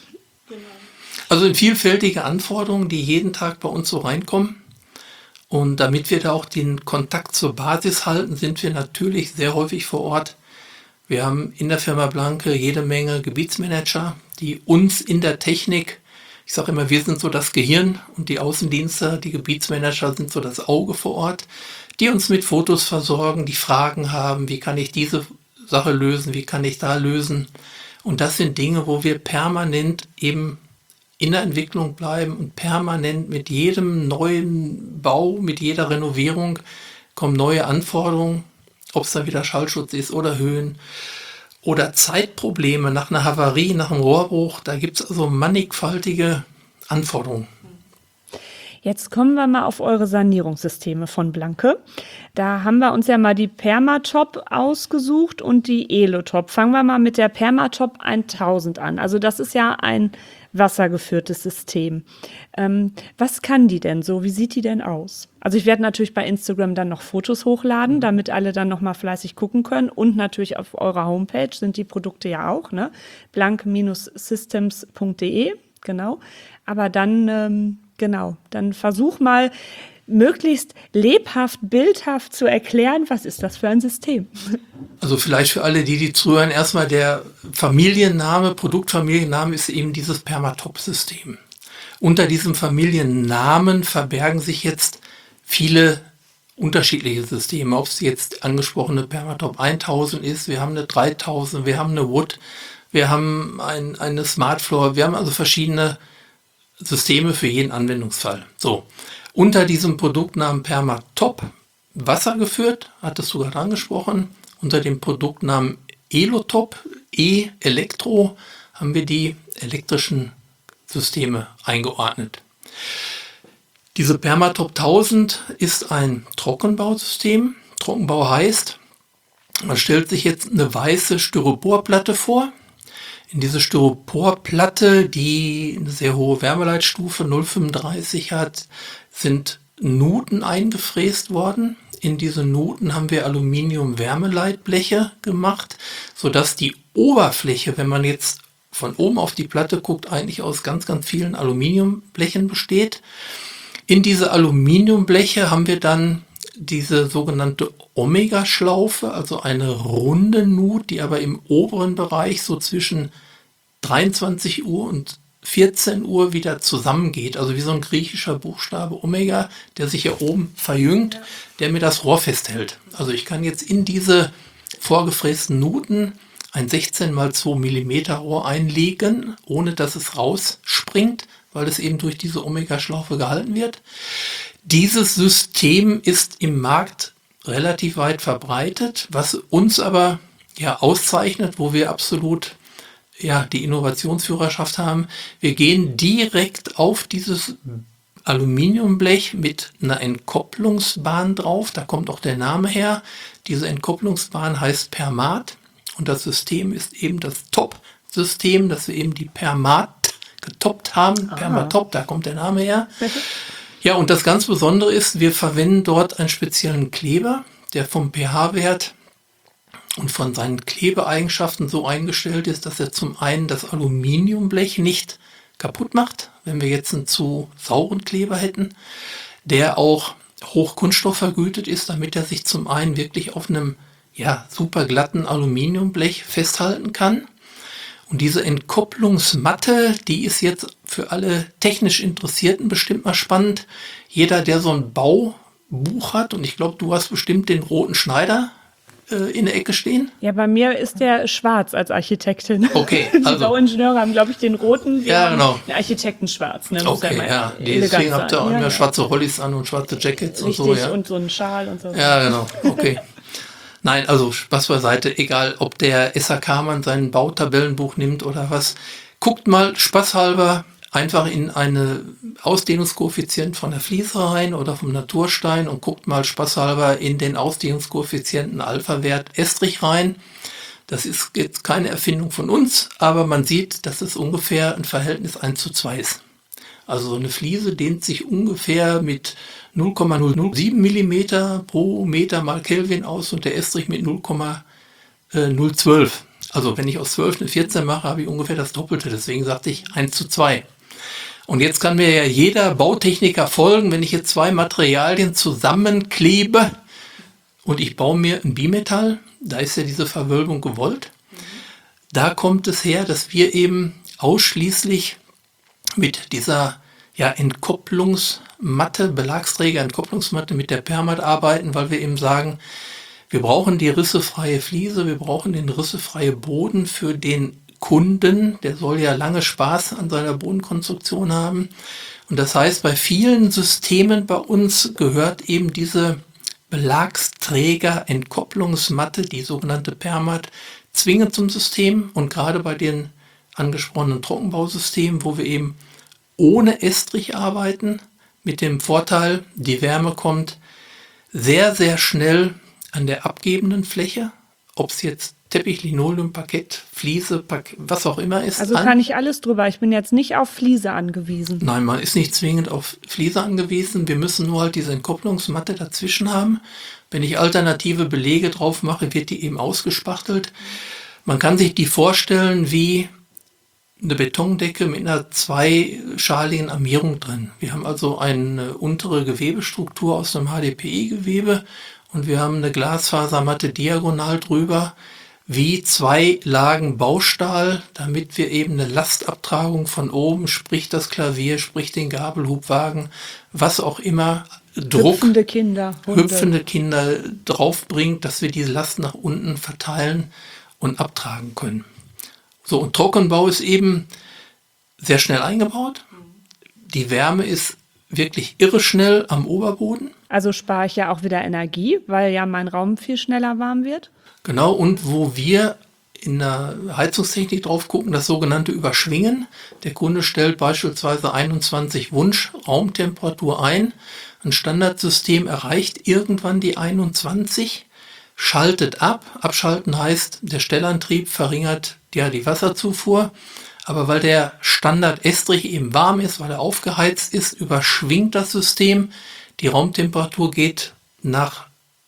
Speaker 2: Also in vielfältige Anforderungen, die jeden Tag bei uns so reinkommen. Und damit wir da auch den Kontakt zur Basis halten, sind wir natürlich sehr häufig vor Ort. Wir haben in der Firma Blanke jede Menge Gebietsmanager, die uns in der Technik, ich sage immer, wir sind so das Gehirn und die Außendienste, die Gebietsmanager sind so das Auge vor Ort, die uns mit Fotos versorgen, die Fragen haben, wie kann ich diese Sache lösen, wie kann ich da lösen. Und das sind Dinge, wo wir permanent eben in der Entwicklung bleiben und permanent mit jedem neuen Bau, mit jeder Renovierung kommen neue Anforderungen, ob es dann wieder Schallschutz ist oder Höhen oder Zeitprobleme nach einer Havarie, nach einem Rohrbruch. Da gibt es also mannigfaltige Anforderungen.
Speaker 1: Jetzt kommen wir mal auf eure Sanierungssysteme von Blanke. Da haben wir uns ja mal die Permatop ausgesucht und die Elotop. Fangen wir mal mit der Permatop tausend an. Also das ist ja ein wassergeführtes System. Ähm, was kann die denn so? Wie sieht die denn aus? Also ich werde natürlich bei Instagram dann noch Fotos hochladen, damit alle dann noch mal fleißig gucken können. Und natürlich auf eurer Homepage sind die Produkte ja auch, ne? blank systems punkt de, genau. Aber dann... Ähm, Genau, dann versuch mal möglichst lebhaft, bildhaft zu erklären, was ist das für ein System?
Speaker 2: Also vielleicht für alle, die die zuhören, erstmal der Familienname, Produktfamilienname ist eben dieses Permatop-System. Unter diesem Familiennamen verbergen sich jetzt viele unterschiedliche Systeme, ob es jetzt angesprochene Permatop tausend ist, wir haben eine dreitausend, wir haben eine Wood, wir haben ein, eine Smartfloor, wir haben also verschiedene Systeme für jeden Anwendungsfall. So, unter diesem Produktnamen Permatop, wassergeführt, hattest du gerade angesprochen, unter dem Produktnamen Elotop, E-Elektro, haben wir die elektrischen Systeme eingeordnet. Diese Permatop tausend ist ein Trockenbausystem. Trockenbau heißt, man stellt sich jetzt eine weiße Styroporplatte vor. In diese Styroporplatte, die eine sehr hohe Wärmeleitstufe null Komma fünfunddreißig hat, sind Nuten eingefräst worden. In diese Nuten haben wir Aluminium-Wärmeleitbleche gemacht, sodass die Oberfläche, wenn man jetzt von oben auf die Platte guckt, eigentlich aus ganz, ganz vielen Aluminiumblechen besteht. In diese Aluminiumbleche haben wir dann diese sogenannte Omega-Schlaufe, also eine runde Nut, die aber im oberen Bereich so zwischen dreiundzwanzig Uhr und vierzehn Uhr wieder zusammengeht. Also wie so ein griechischer Buchstabe Omega, der sich hier oben verjüngt, ja, der mir das Rohr festhält. Also ich kann jetzt in diese vorgefrästen Nuten ein sechzehn mal zwei Millimeter Rohr einlegen, ohne dass es rausspringt, weil es eben durch diese Omega-Schlaufe gehalten wird. Dieses System ist im Markt relativ weit verbreitet, was uns aber ja auszeichnet, wo wir absolut ja die Innovationsführerschaft haben. Wir gehen direkt auf dieses Aluminiumblech mit einer Entkopplungsbahn drauf. Da kommt auch der Name her. Diese Entkopplungsbahn heißt Permat und das System ist eben das Top-System, dass wir eben die Permat getoppt haben. Ah. Permatop, da kommt der Name her. Ja, und das ganz Besondere ist, wir verwenden dort einen speziellen Kleber, der vom pH-Wert und von seinen Klebeeigenschaften so eingestellt ist, dass er zum einen das Aluminiumblech nicht kaputt macht, wenn wir jetzt einen zu sauren Kleber hätten, der auch hochkunststoffvergütet ist, damit er sich zum einen wirklich auf einem ja, super glatten Aluminiumblech festhalten kann. Und diese Entkopplungsmatte, die ist jetzt für alle technisch Interessierten bestimmt mal spannend. Jeder, der so einen Bau Buch hat. Und ich glaube, du hast bestimmt den roten Schneider äh, in der Ecke stehen.
Speaker 1: Ja, bei mir ist der schwarz als Architektin.
Speaker 2: Okay,
Speaker 1: Die
Speaker 2: also.
Speaker 1: Bauingenieure haben, glaube ich, den roten. Wir
Speaker 2: Ja, genau.
Speaker 1: Den Architekten schwarz. Ne?
Speaker 2: Okay,
Speaker 1: ja,
Speaker 2: ja.
Speaker 1: elegant
Speaker 2: Deswegen habt ihr auch
Speaker 1: sein.
Speaker 2: immer
Speaker 1: Ja,
Speaker 2: schwarze Rollis an und schwarze Jackets
Speaker 1: Richtig,
Speaker 2: und so. Ja,
Speaker 1: und so einen Schal und so.
Speaker 2: ja, genau. Okay. Nein, also Spaß beiseite, egal ob der S A K-Mann sein Bautabellenbuch nimmt oder was. Guckt mal spaßhalber einfach in eine Ausdehnungskoeffizient von der Fliese rein oder vom Naturstein und guckt mal spaßhalber in den Ausdehnungskoeffizienten Alpha-Wert Estrich rein. Das ist jetzt keine Erfindung von uns, aber man sieht, dass es ungefähr ein Verhältnis eins zu zwei ist. Also so eine Fliese dehnt sich ungefähr mit null Komma null null sieben Millimeter pro Meter mal Kelvin aus und der Estrich mit null Komma null zwölf. Also wenn ich aus zwölf eine vierzehn mache, habe ich ungefähr das Doppelte. Deswegen sagte ich eins zu zwei. Und jetzt kann mir ja jeder Bautechniker folgen, wenn ich jetzt zwei Materialien zusammenklebe und ich baue mir ein Bimetall, da ist ja diese Verwölbung gewollt. Da kommt es her, dass wir eben ausschließlich mit dieser ja, Entkopplungsmatte, Belagsträger, Entkopplungsmatte mit der Permat arbeiten, weil wir eben sagen, wir brauchen die rissefreie Fliese, wir brauchen den rissefreie Boden für den Kunden, der soll ja lange Spaß an seiner Bodenkonstruktion haben. Und das heißt, bei vielen Systemen bei uns gehört eben diese Belagsträger, Entkopplungsmatte, die sogenannte Permat, zwingend zum System. Und gerade bei den angesprochenen Trockenbausystemen, wo wir eben ohne Estrich arbeiten, mit dem Vorteil, die Wärme kommt sehr, sehr schnell an der abgebenden Fläche, ob es jetzt Teppich, Linoleum, Parkett, Fliese, Park, was auch immer ist.
Speaker 1: Also
Speaker 2: an.
Speaker 1: kann ich alles drüber. Ich bin jetzt nicht auf Fliese angewiesen.
Speaker 2: Nein, man ist nicht zwingend auf Fliese angewiesen. Wir müssen nur halt diese Entkopplungsmatte dazwischen haben. Wenn ich alternative Belege drauf mache, wird die eben ausgespachtelt. Man kann sich die vorstellen wie eine Betondecke mit einer zweischaligen Armierung drin. Wir haben also eine untere Gewebestruktur aus einem H D P I-Gewebe und wir haben eine Glasfasermatte diagonal drüber, wie zwei Lagen Baustahl, damit wir eben eine Lastabtragung von oben, sprich das Klavier, sprich den Gabelhubwagen, was auch immer, Druck,
Speaker 1: Hüpfende Kinder, Hunde.
Speaker 2: hüpfende Kinder draufbringt, dass wir diese Last nach unten verteilen und abtragen können. So, und Trockenbau ist eben sehr schnell eingebaut. Die Wärme ist wirklich irre schnell am Oberboden.
Speaker 1: Also spare ich ja auch wieder Energie, weil ja mein Raum viel schneller warm wird.
Speaker 2: Genau, und wo wir in der Heizungstechnik drauf gucken, das sogenannte Überschwingen. Der Kunde stellt beispielsweise einundzwanzig Wunsch Raumtemperatur ein. Ein Standardsystem erreicht irgendwann die einundzwanzig, schaltet ab. Abschalten heißt, der Stellantrieb verringert ja die Wasserzufuhr. Aber weil der Standard-Estrich eben warm ist, weil er aufgeheizt ist, überschwingt das System. Die Raumtemperatur geht nach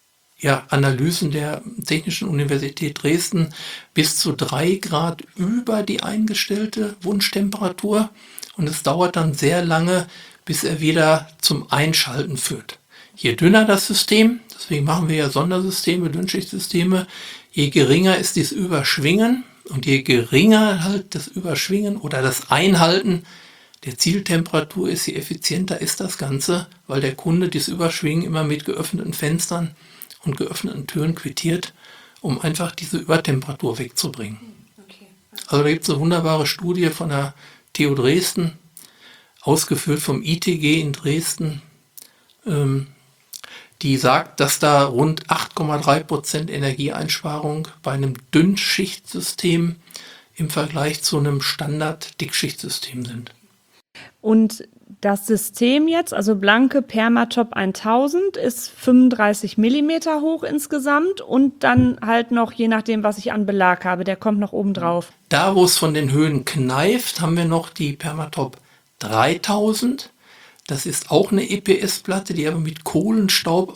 Speaker 2: ja, Analysen der Technischen Universität Dresden bis zu drei Grad über die eingestellte Wunschtemperatur. Und es dauert dann sehr lange, bis er wieder zum Einschalten führt. Je dünner das System, deswegen machen wir ja Sondersysteme, Dünnschichtsysteme, je geringer ist dieses Überschwingen und je geringer halt das Überschwingen oder das Einhalten der Zieltemperatur ist, je effizienter ist das Ganze, weil der Kunde dieses Überschwingen immer mit geöffneten Fenstern und geöffneten Türen quittiert, um einfach diese Übertemperatur wegzubringen.
Speaker 1: Okay.
Speaker 2: Also da gibt es eine wunderbare Studie von der T U Dresden, ausgeführt vom I T G in Dresden, ähm, die sagt, dass da rund acht Komma drei Prozent Energieeinsparung bei einem Dünnschichtsystem im Vergleich zu einem Standard-Dickschichtsystem sind.
Speaker 1: Und das System jetzt, also blanke Permatop tausend, ist fünfunddreißig Millimeter hoch insgesamt und dann halt noch, je nachdem, was ich an Belag habe, der kommt noch oben drauf.
Speaker 2: Da, wo es von den Höhen kneift, haben wir noch die Permatop dreitausend. Das ist auch eine E P S-Platte, die aber mit Kohlenstaub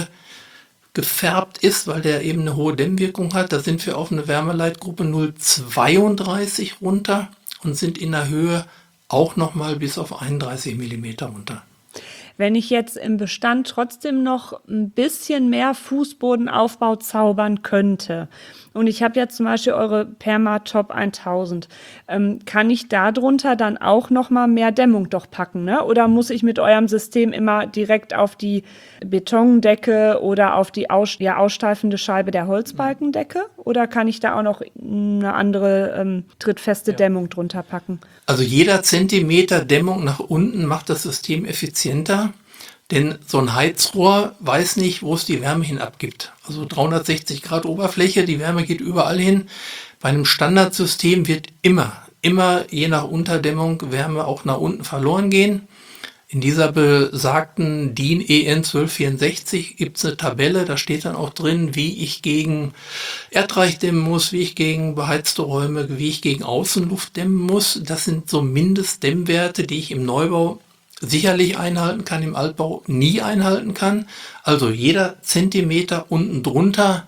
Speaker 2: eingefärbt ist, weil der eben eine hohe Dämmwirkung hat. Da sind wir auf eine Wärmeleitgruppe null Komma zweiunddreißig runter und sind in der Höhe auch nochmal bis auf einunddreißig Millimeter runter.
Speaker 1: Wenn ich jetzt im Bestand trotzdem noch ein bisschen mehr Fußbodenaufbau zaubern könnte und ich habe jetzt zum Beispiel eure Permatop tausend, ähm, kann ich darunter dann auch noch mal mehr Dämmung doch packen, ne? Oder muss ich mit eurem System immer direkt auf die Betondecke oder auf die aus, ja, aussteifende Scheibe der Holzbalkendecke? Oder kann ich da auch noch eine andere ähm, trittfeste
Speaker 2: Ja.
Speaker 1: Dämmung drunter packen?
Speaker 2: Also jeder Zentimeter Dämmung nach unten macht das System effizienter, denn so ein Heizrohr weiß nicht, wo es die Wärme hin abgibt. Also dreihundertsechzig Grad Oberfläche, die Wärme geht überall hin. Bei einem Standardsystem wird immer, immer je nach Unterdämmung Wärme auch nach unten verloren gehen. In dieser besagten D I N E N zwölf vierundsechzig gibt es eine Tabelle, da steht dann auch drin, wie ich gegen Erdreich dämmen muss, wie ich gegen beheizte Räume, wie ich gegen Außenluft dämmen muss. Das sind so Mindestdämmwerte, die ich im Neubau sicherlich einhalten kann, im Altbau nie einhalten kann. Also jeder Zentimeter unten drunter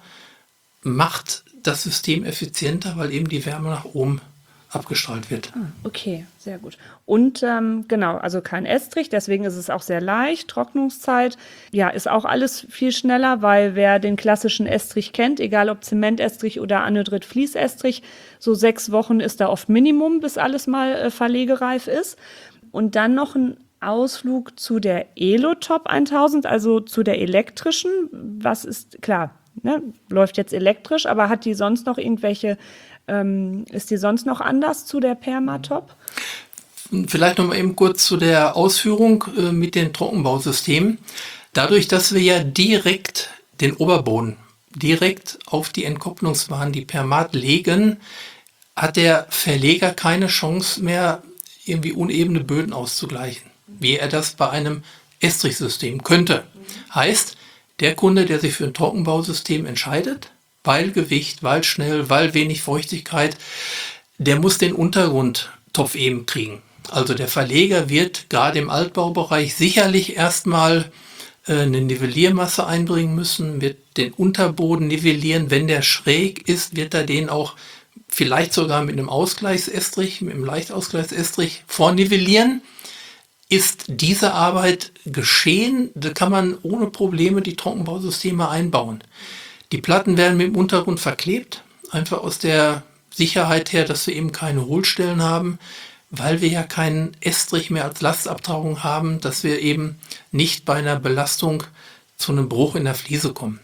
Speaker 2: macht das System effizienter, weil eben die Wärme nach oben abgestrahlt wird.
Speaker 1: Ah, okay, sehr gut. Und ähm, genau, also kein Estrich, deswegen ist es auch sehr leicht. Trocknungszeit, ja, ist auch alles viel schneller, weil wer den klassischen Estrich kennt, egal ob Zementestrich oder Anhydrit-Fließestrich, so sechs Wochen ist da oft Minimum, bis alles mal äh, verlegereif ist. Und dann noch ein Ausflug zu der Elotop tausend, also zu der elektrischen. Was ist, klar, ne, läuft jetzt elektrisch, aber hat die sonst noch irgendwelche, ähm, ist die sonst noch anders zu der Permatop?
Speaker 2: Vielleicht noch mal eben kurz zu der Ausführung äh, mit den Trockenbausystemen. Dadurch, dass wir ja direkt den Oberboden direkt auf die Entkopplungsbahn, die Permat legen, hat der Verleger keine Chance mehr, irgendwie unebene Böden auszugleichen, wie er das bei einem Estrichsystem könnte. Heißt, der Kunde, der sich für ein Trockenbausystem entscheidet, weil Gewicht, weil schnell, weil wenig Feuchtigkeit, der muss den Untergrund topfeben kriegen. Also der Verleger wird gerade im Altbaubereich sicherlich erstmal äh, eine Nivelliermasse einbringen müssen, wird den Unterboden nivellieren. Wenn der schräg ist, wird er den auch vielleicht sogar mit einem Ausgleichsestrich, mit einem Leichtausgleichsestrich vornivellieren. Ist diese Arbeit geschehen, da kann man ohne Probleme die Trockenbausysteme einbauen. Die Platten werden mit dem Untergrund verklebt, einfach aus der Sicherheit her, dass wir eben keine Hohlstellen haben, weil wir ja keinen Estrich mehr als Lastabtragung haben, dass wir eben nicht bei einer Belastung zu einem Bruch in der Fliese kommen.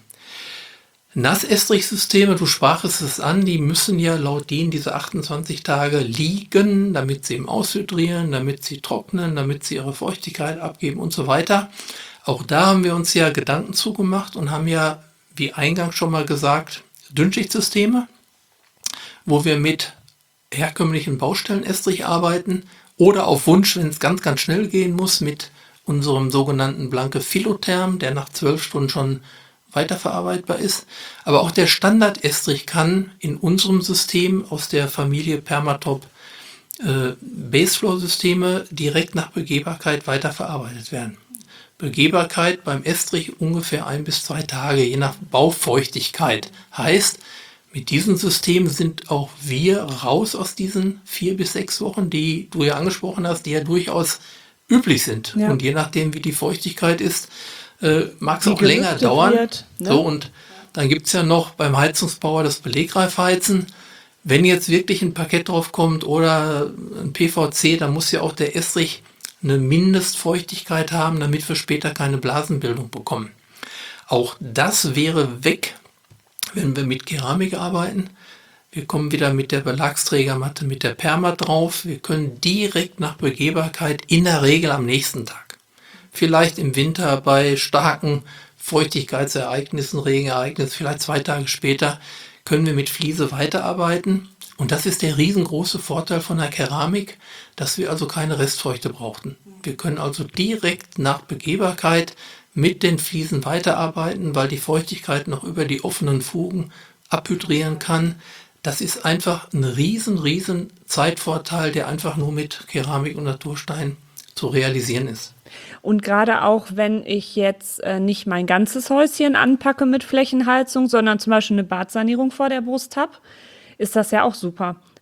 Speaker 2: Nassestrichsysteme, du sprachst es an, die müssen ja laut D I N diese achtundzwanzig Tage liegen, damit sie eben aushydrieren, damit sie trocknen, damit sie ihre Feuchtigkeit abgeben und so weiter. Auch da haben wir uns ja Gedanken zugemacht und haben ja, wie eingangs schon mal gesagt, Dünnschichtsysteme, wo wir mit herkömmlichen Baustellenestrich arbeiten oder auf Wunsch, wenn es ganz, ganz schnell gehen muss, mit unserem sogenannten Blanke Philotherm, der nach zwölf Stunden schon weiterverarbeitbar ist. Aber auch der Standardestrich kann in unserem System aus der Familie Permatop äh, Baseflow-Systeme direkt nach Begehbarkeit weiterverarbeitet werden. Begehbarkeit beim Estrich ungefähr ein bis zwei Tage, je nach Baufeuchtigkeit. Heißt, mit diesem System sind auch wir raus aus diesen vier bis sechs Wochen, die du ja angesprochen hast, die ja durchaus üblich sind.
Speaker 1: Ja.
Speaker 2: Und je nachdem, wie die Feuchtigkeit ist, äh, mag es
Speaker 1: Wie
Speaker 2: auch länger
Speaker 1: gelüftet
Speaker 2: dauern.
Speaker 1: wird, ne?
Speaker 2: So, und dann gibt es ja noch beim Heizungsbauer das Belegreifheizen. Wenn jetzt wirklich ein Parkett drauf kommt oder ein P V C, dann muss ja auch der Estrich eine Mindestfeuchtigkeit haben, damit wir später keine Blasenbildung bekommen. Auch das wäre weg, wenn wir mit Keramik arbeiten. Wir kommen wieder mit der Belagsträgermatte, mit der Permat drauf. Wir können direkt nach Begehbarkeit in der Regel am nächsten Tag. Vielleicht im Winter bei starken Feuchtigkeitsereignissen, Regenereignissen, vielleicht zwei Tage später, können wir mit Fliese weiterarbeiten. Und das ist der riesengroße Vorteil von der Keramik, dass wir also keine Restfeuchte brauchten. Wir können also direkt nach Begehbarkeit mit den Fliesen weiterarbeiten, weil die Feuchtigkeit noch über die offenen Fugen abhydrieren kann. Das ist einfach ein riesen, riesen Zeitvorteil, der einfach nur mit Keramik und Naturstein zu realisieren ist.
Speaker 1: Und gerade auch, wenn ich jetzt äh, nicht mein ganzes Häuschen anpacke mit Flächenheizung, sondern zum Beispiel eine Badsanierung vor der Brust habe, ist das ja auch super.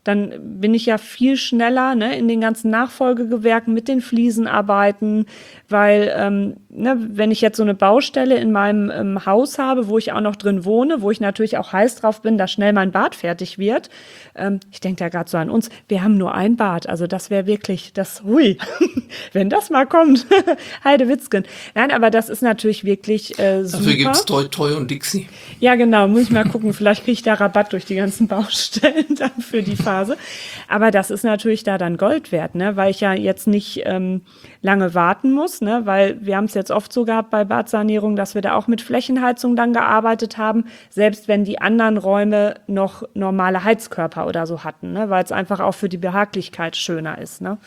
Speaker 1: dann bin ich ja viel schneller, ne, in den ganzen Nachfolgegewerken mit den Fliesenarbeiten, weil ähm, ne, wenn ich jetzt so eine Baustelle in meinem ähm, Haus habe, wo ich auch noch drin wohne, wo ich natürlich auch heiß drauf bin, dass schnell mein Bad fertig wird. Ähm, ich denke da gerade so an uns, wir haben nur ein Bad, also das wäre wirklich das, hui, wenn das mal kommt, Heidewitzken. Nein, aber das ist natürlich wirklich äh, super.
Speaker 2: Dafür gibt es Toi Toi und Dixie.
Speaker 1: Ja, genau, muss ich mal gucken, vielleicht kriege ich da Rabatt durch die ganzen Baustellen dann für die Phase. Aber das ist natürlich da dann Gold wert, ne? Weil ich ja jetzt nicht ähm, lange warten muss, ne? Weil wir haben es jetzt oft so gehabt bei Badsanierung, dass wir da auch mit Flächenheizung dann gearbeitet haben, selbst wenn die anderen Räume noch normale Heizkörper oder so hatten, ne? Weil es einfach auch für die Behaglichkeit schöner ist, ne?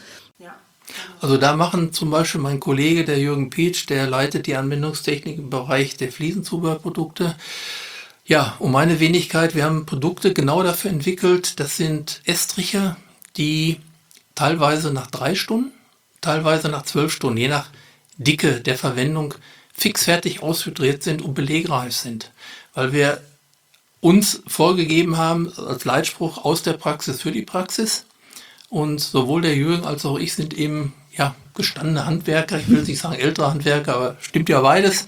Speaker 2: Also da machen zum Beispiel mein Kollege, der Jürgen Pietsch, der leitet die Anwendungstechnik im Bereich der Fliesenzubehörprodukte. Ja, um meine Wenigkeit, wir haben Produkte genau dafür entwickelt. Das sind Estriche, die teilweise nach drei Stunden, teilweise nach zwölf Stunden, je nach Dicke der Verwendung, fixfertig aushydriert sind und belegreif sind. Weil wir uns vorgegeben haben als Leitspruch aus der Praxis für die Praxis. Und sowohl der Jürgen als auch ich sind eben ja, gestandene Handwerker. Ich will nicht sagen ältere Handwerker, aber stimmt ja beides.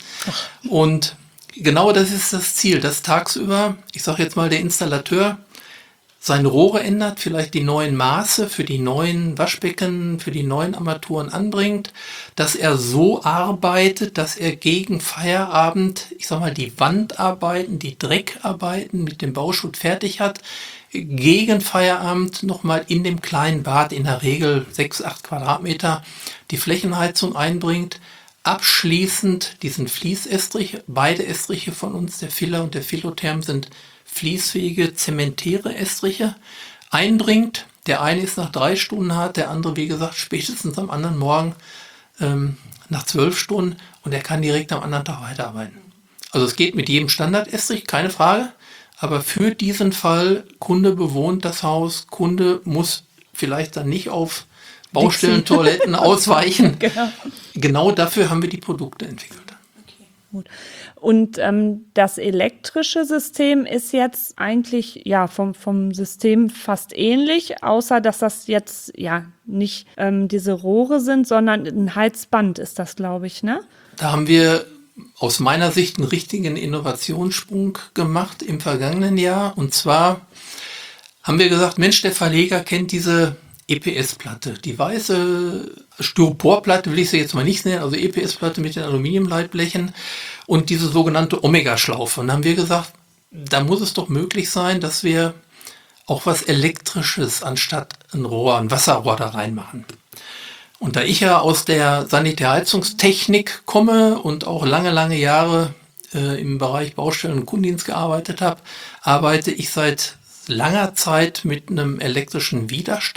Speaker 2: Und genau das ist das Ziel, dass tagsüber, ich sage jetzt mal, der Installateur seine Rohre ändert, vielleicht die neuen Maße für die neuen Waschbecken, für die neuen Armaturen anbringt, dass er so arbeitet, dass er gegen Feierabend, ich sag mal, die Wandarbeiten, die Dreckarbeiten mit dem Bauschutt fertig hat, gegen Feierabend nochmal in dem kleinen Bad, in der Regel sechs, acht Quadratmeter, die Flächenheizung einbringt, abschließend diesen Fließestrich, beide Estriche von uns, der Filler und der Philotherm, sind fließfähige, zementäre Estriche, einbringt. Der eine ist nach drei Stunden hart, der andere, wie gesagt, spätestens am anderen Morgen ähm, nach zwölf Stunden und er kann direkt am anderen Tag weiterarbeiten. Also es geht mit jedem Standardestrich, keine Frage. Aber für diesen Fall, Kunde bewohnt das Haus, Kunde muss vielleicht dann nicht auf Baustellentoiletten ausweichen. Genau. Genau dafür haben wir die Produkte entwickelt.
Speaker 1: Okay, gut. Und ähm, das elektrische System ist jetzt eigentlich ja vom, vom System fast ähnlich, außer dass das jetzt ja nicht ähm, diese Rohre sind, sondern ein Heizband ist das, glaube ich, ne?
Speaker 2: Da haben wir aus meiner Sicht einen richtigen Innovationssprung gemacht im vergangenen Jahr. Und zwar haben wir gesagt, Mensch, der Verleger kennt diese E P S-Platte. Die weiße Styroporplatte will ich sie jetzt mal nicht nennen, also E P S-Platte mit den Aluminiumleitblechen und diese sogenannte Omega-Schlaufe. Und dann haben wir gesagt, da muss es doch möglich sein, dass wir auch was Elektrisches anstatt ein Rohr, ein Wasserrohr da reinmachen. Und da ich ja aus der Sanitärheizungstechnik komme und auch lange, lange Jahre äh, im Bereich Baustellen und Kundendienst gearbeitet habe, arbeite ich seit langer Zeit mit einem elektrischen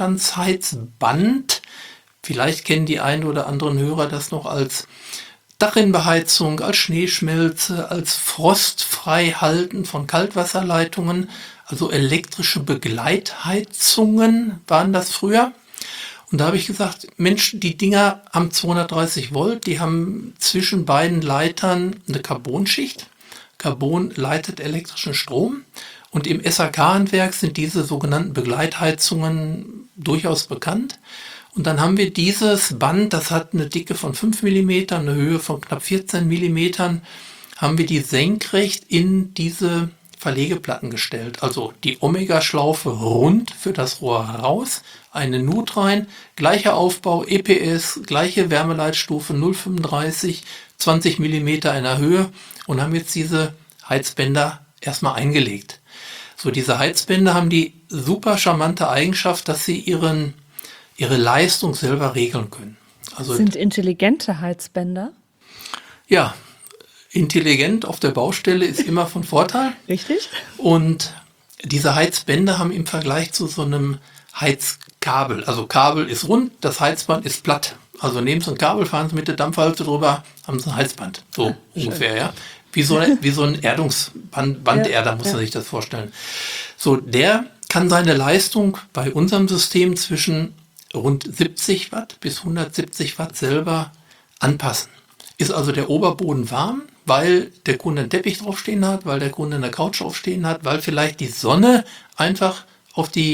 Speaker 2: Widerstandsheizband. Vielleicht kennen die einen oder anderen Hörer das noch als Dachrinnenbeheizung, als Schneeschmelze, als Frostfreihalten von Kaltwasserleitungen. Also elektrische Begleitheizungen waren das früher. Und da habe ich gesagt, Mensch, die Dinger haben zweihundertdreißig Volt, die haben zwischen beiden Leitern eine Carbonschicht. Carbon leitet elektrischen Strom. Und im S H K-Handwerk sind diese sogenannten Begleitheizungen durchaus bekannt. Und dann haben wir dieses Band, das hat eine Dicke von fünf Millimeter, eine Höhe von knapp vierzehn Millimeter, haben wir die senkrecht in diese Verlegeplatten gestellt. Also die Omega-Schlaufe rund für das Rohr heraus, eine Nut rein, gleicher Aufbau, E P S, gleiche Wärmeleitstufe null Komma fünfunddreißig, zwanzig Millimeter in der Höhe und haben jetzt diese Heizbänder erstmal eingelegt. So, diese Heizbänder haben die super charmante Eigenschaft, dass sie ihren, ihre Leistung selber regeln können.
Speaker 1: Also, sind intelligente Heizbänder?
Speaker 2: Ja, intelligent auf der Baustelle ist immer von Vorteil.
Speaker 1: Richtig.
Speaker 2: Und diese Heizbänder haben im Vergleich zu so einem Heizkabel, also Kabel ist rund, das Heizband ist platt. Also nehmen Sie ein Kabel, fahren Sie mit der Dampfwalze drüber, haben Sie ein Heizband. So ja, ungefähr, ja. Wie so, eine, wie so ein Erdungsband, Banderder, muss man ja. sich das vorstellen. So, der kann seine Leistung bei unserem System zwischen rund siebzig Watt bis hundertsiebzig Watt selber anpassen. Ist also der Oberboden warm, weil der Kunde einen Teppich draufstehen hat, weil der Kunde eine Couch draufstehen hat, weil vielleicht die Sonne einfach auf die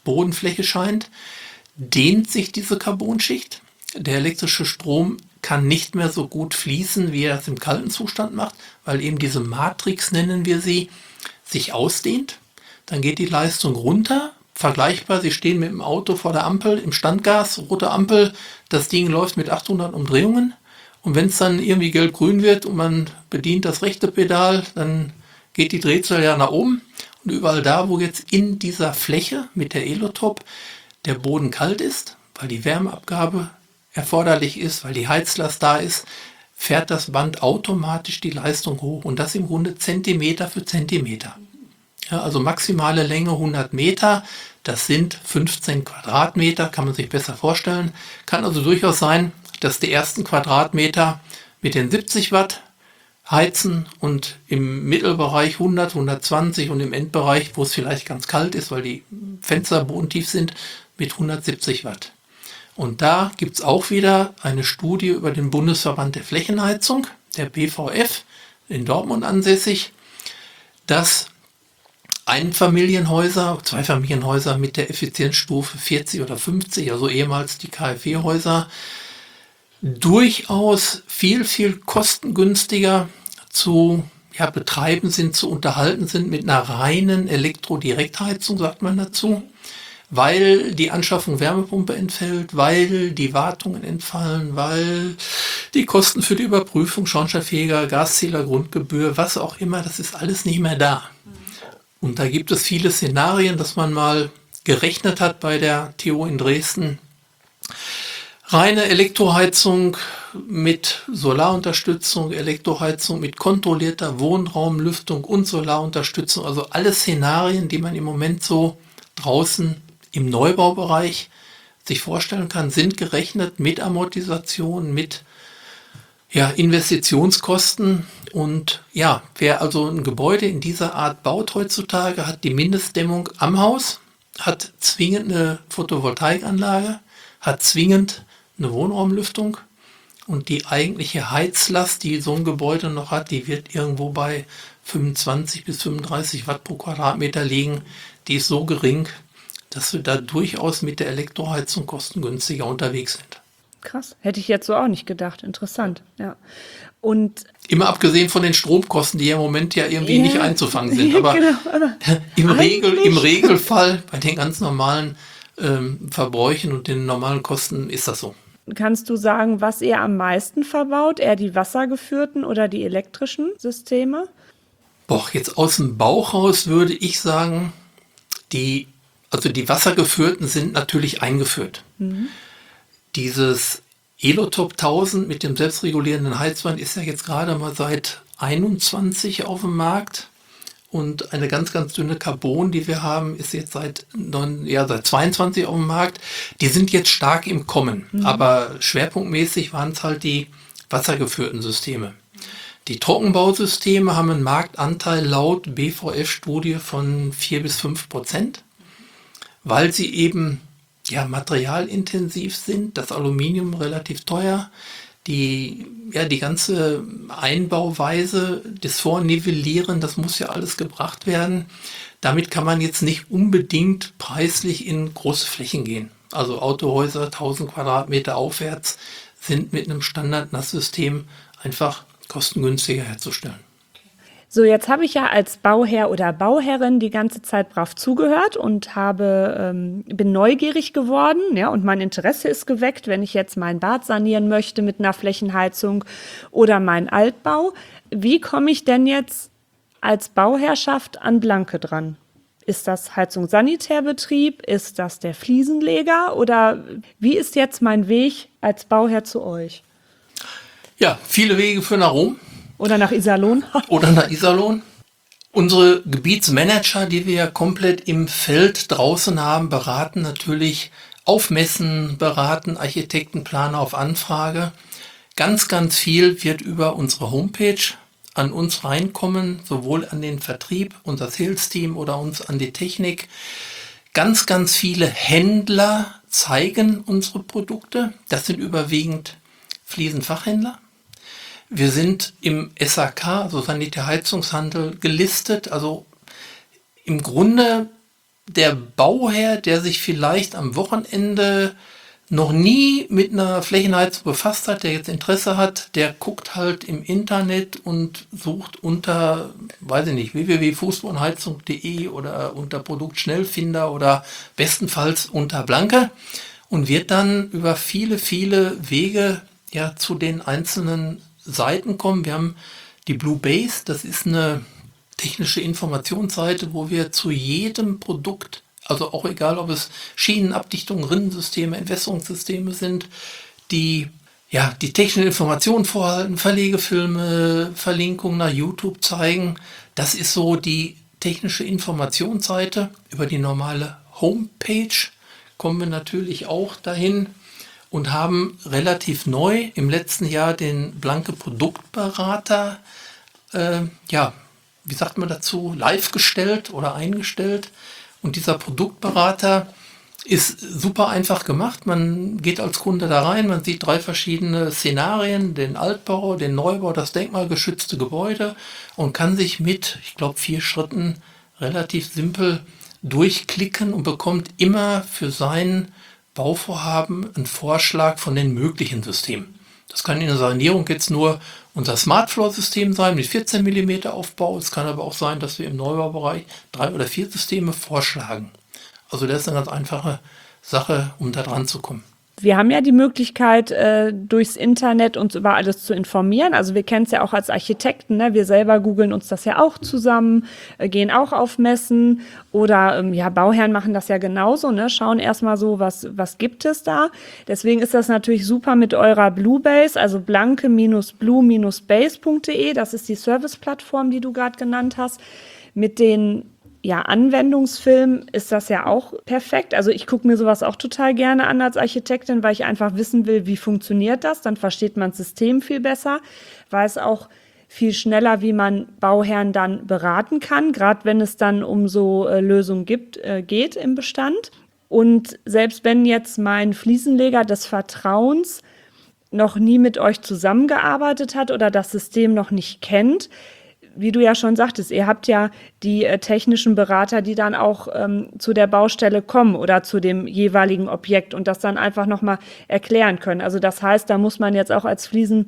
Speaker 2: Bodenfläche scheint, dehnt sich diese Carbonschicht. Der elektrische Strom kann nicht mehr so gut fließen, wie er es im kalten Zustand macht, weil eben diese Matrix, nennen wir sie, sich ausdehnt. Dann geht die Leistung runter. Vergleichbar, Sie stehen mit dem Auto vor der Ampel im Standgas, rote Ampel, das Ding läuft mit achthundert Umdrehungen. Und wenn es dann irgendwie gelb-grün wird und man bedient das rechte Pedal, dann geht die Drehzahl ja nach oben. Und überall da, wo jetzt in dieser Fläche mit der Elotop der Boden kalt ist, weil die Wärmeabgabe erforderlich ist, weil die Heizlast da ist, fährt das Band automatisch die Leistung hoch. Und das im Grunde Zentimeter für Zentimeter. Ja, also maximale Länge hundert Meter, das sind fünfzehn Quadratmeter, kann man sich besser vorstellen. Kann also durchaus sein, dass die ersten Quadratmeter mit den siebzig Watt heizen und im Mittelbereich hundert, hundertzwanzig und im Endbereich, wo es vielleicht ganz kalt ist, weil die Fenster bodentief sind, mit hundertsiebzig Watt. Und da gibt es auch wieder eine Studie über den Bundesverband der Flächenheizung, der B V F, in Dortmund ansässig, dass Einfamilienhäuser, Zweifamilienhäuser mit der Effizienzstufe vierzig oder fünfzig, also ehemals die KfW-Häuser, durchaus viel, viel kostengünstiger zu ja, betreiben sind, zu unterhalten sind mit einer reinen Elektrodirektheizung, sagt man dazu, weil die Anschaffung Wärmepumpe entfällt, weil die Wartungen entfallen, weil die Kosten für die Überprüfung, Schornsteinfeger, Gaszähler, Grundgebühr, was auch immer, das ist alles nicht mehr da. Und da gibt es viele Szenarien, dass man mal gerechnet hat bei der T U in Dresden. Reine Elektroheizung mit Solarunterstützung, Elektroheizung mit kontrollierter Wohnraumlüftung und Solarunterstützung. Also alle Szenarien, die man im Moment so draußen im Neubaubereich sich vorstellen kann, sind gerechnet mit Amortisation, mit ja, Investitionskosten. Und ja, wer also ein Gebäude in dieser Art baut heutzutage, hat die Mindestdämmung am Haus, hat zwingend eine Photovoltaikanlage, hat zwingend eine Wohnraumlüftung und die eigentliche Heizlast, die so ein Gebäude noch hat, die wird irgendwo bei fünfundzwanzig bis fünfunddreißig Watt pro Quadratmeter liegen. Die ist so gering, dass wir da durchaus mit der Elektroheizung kostengünstiger unterwegs sind.
Speaker 1: Krass, hätte ich jetzt so auch nicht gedacht. Interessant, ja. Und
Speaker 2: immer abgesehen von den Stromkosten, die ja im Moment ja irgendwie ja, nicht einzufangen sind. Aber,
Speaker 1: genau, aber
Speaker 2: im, Regel, im Regelfall bei den ganz normalen ähm, Verbräuchen und den normalen Kosten ist das so.
Speaker 1: Kannst du sagen, was ihr am meisten verbaut? Eher die wassergeführten oder die elektrischen Systeme?
Speaker 2: Boah, jetzt aus dem Bauch raus würde ich sagen, die, also die wassergeführten sind natürlich eingeführt. Mhm. Dieses Elotop tausend mit dem selbstregulierenden Heizwand ist ja jetzt gerade mal seit einundzwanzig auf dem Markt. Und eine ganz, ganz dünne Carbon, die wir haben, ist jetzt seit, ja, seit zweiundzwanzig auf dem Markt. Die sind jetzt stark im Kommen. Mhm. Aber schwerpunktmäßig waren es halt die wassergeführten Systeme. Die Trockenbausysteme haben einen Marktanteil laut B V F-Studie von vier bis fünf Prozent, weil sie eben ja, materialintensiv sind, das Aluminium relativ teuer, die, ja, die ganze Einbauweise, das Vornivellieren, das muss ja alles gebracht werden. Damit kann man jetzt nicht unbedingt preislich in große Flächen gehen. Also Autohäuser, tausend Quadratmeter aufwärts, sind mit einem Standard-Nasssystem einfach kostengünstiger herzustellen.
Speaker 1: So, jetzt habe ich ja als Bauherr oder Bauherrin die ganze Zeit brav zugehört und habe, ähm, bin neugierig geworden, ja, und mein Interesse ist geweckt, wenn ich jetzt mein Bad sanieren möchte mit einer Flächenheizung oder meinen Altbau. Wie komme ich denn jetzt als Bauherrschaft an Blanke dran? Ist das Heizung-Sanitärbetrieb? Ist das der Fliesenleger? Oder wie ist jetzt mein Weg als Bauherr zu euch?
Speaker 2: Ja, viele Wege führen nach Rom.
Speaker 1: Oder nach Iserlohn.
Speaker 2: Oder nach Iserlohn. Unsere Gebietsmanager, die wir ja komplett im Feld draußen haben, beraten natürlich auf Messen, beraten Architekten, Planer auf Anfrage. Ganz, ganz viel wird über unsere Homepage an uns reinkommen, sowohl an den Vertrieb, unser Sales-Team oder uns an die Technik. Ganz, ganz viele Händler zeigen unsere Produkte. Das sind überwiegend Fliesenfachhändler. Wir sind im S A K, also Sanitärheizungshandel, gelistet. Also im Grunde der Bauherr, der sich vielleicht am Wochenende noch nie mit einer Flächenheizung befasst hat, der jetzt Interesse hat, der guckt halt im Internet und sucht unter, weiß ich nicht, w w w punkt fußbodenheizung punkt de oder unter Produktschnellfinder oder bestenfalls unter Blanke und wird dann über viele, viele Wege ja zu den einzelnen Seiten kommen. Wir haben die Blue Base, das ist eine technische Informationsseite, wo wir zu jedem Produkt, also auch egal, ob es Schienenabdichtungen, Rinnensysteme, Entwässerungssysteme sind, die ja die technische Informationen vorhalten, Verlegefilme, Verlinkungen nach YouTube zeigen. Das ist so die technische Informationsseite. Über die normale Homepage kommen wir natürlich auch dahin und haben relativ neu im letzten Jahr den Blanke Produktberater, äh, ja, wie sagt man dazu, live gestellt oder eingestellt. Und dieser Produktberater ist super einfach gemacht. Man geht als Kunde da rein, man sieht drei verschiedene Szenarien, den Altbau, den Neubau, das denkmalgeschützte Gebäude und kann sich mit, ich glaube, vier Schritten relativ simpel durchklicken und bekommt immer für sein Bauvorhaben einen Vorschlag von den möglichen Systemen. Das kann in der Sanierung jetzt nur unser Smartfloor-System sein mit vierzehn Millimeter Aufbau. Es kann aber auch sein, dass wir im Neubaubereich drei oder vier Systeme vorschlagen. Also das ist eine ganz einfache Sache, um da dran zu kommen.
Speaker 1: Wir haben ja die Möglichkeit, äh, durchs Internet uns über alles zu informieren. Also wir kennen es ja auch als Architekten, ne? Wir selber googeln uns das ja auch zusammen, äh, gehen auch auf Messen oder ähm, ja, Bauherren machen das ja genauso, ne? Schauen erstmal so, was, was gibt es da. Deswegen ist das natürlich super mit eurer Blue Base, also blanke Blue Base punkt de, das ist die Serviceplattform, die du gerade genannt hast. Mit den ja, Anwendungsfilm ist das ja auch perfekt. Also ich gucke mir sowas auch total gerne an als Architektin, weil ich einfach wissen will, wie funktioniert das. Dann versteht man das System viel besser, weiß auch viel schneller, wie man Bauherren dann beraten kann, gerade wenn es dann um so äh, Lösungen gibt, äh, geht im Bestand. Und selbst wenn jetzt mein Fliesenleger des Vertrauens noch nie mit euch zusammengearbeitet hat oder das System noch nicht kennt, wie du ja schon sagtest, ihr habt ja die äh, technischen Berater, die dann auch ähm, zu der Baustelle kommen oder zu dem jeweiligen Objekt und das dann einfach nochmal erklären können. Also das heißt, da muss man jetzt auch als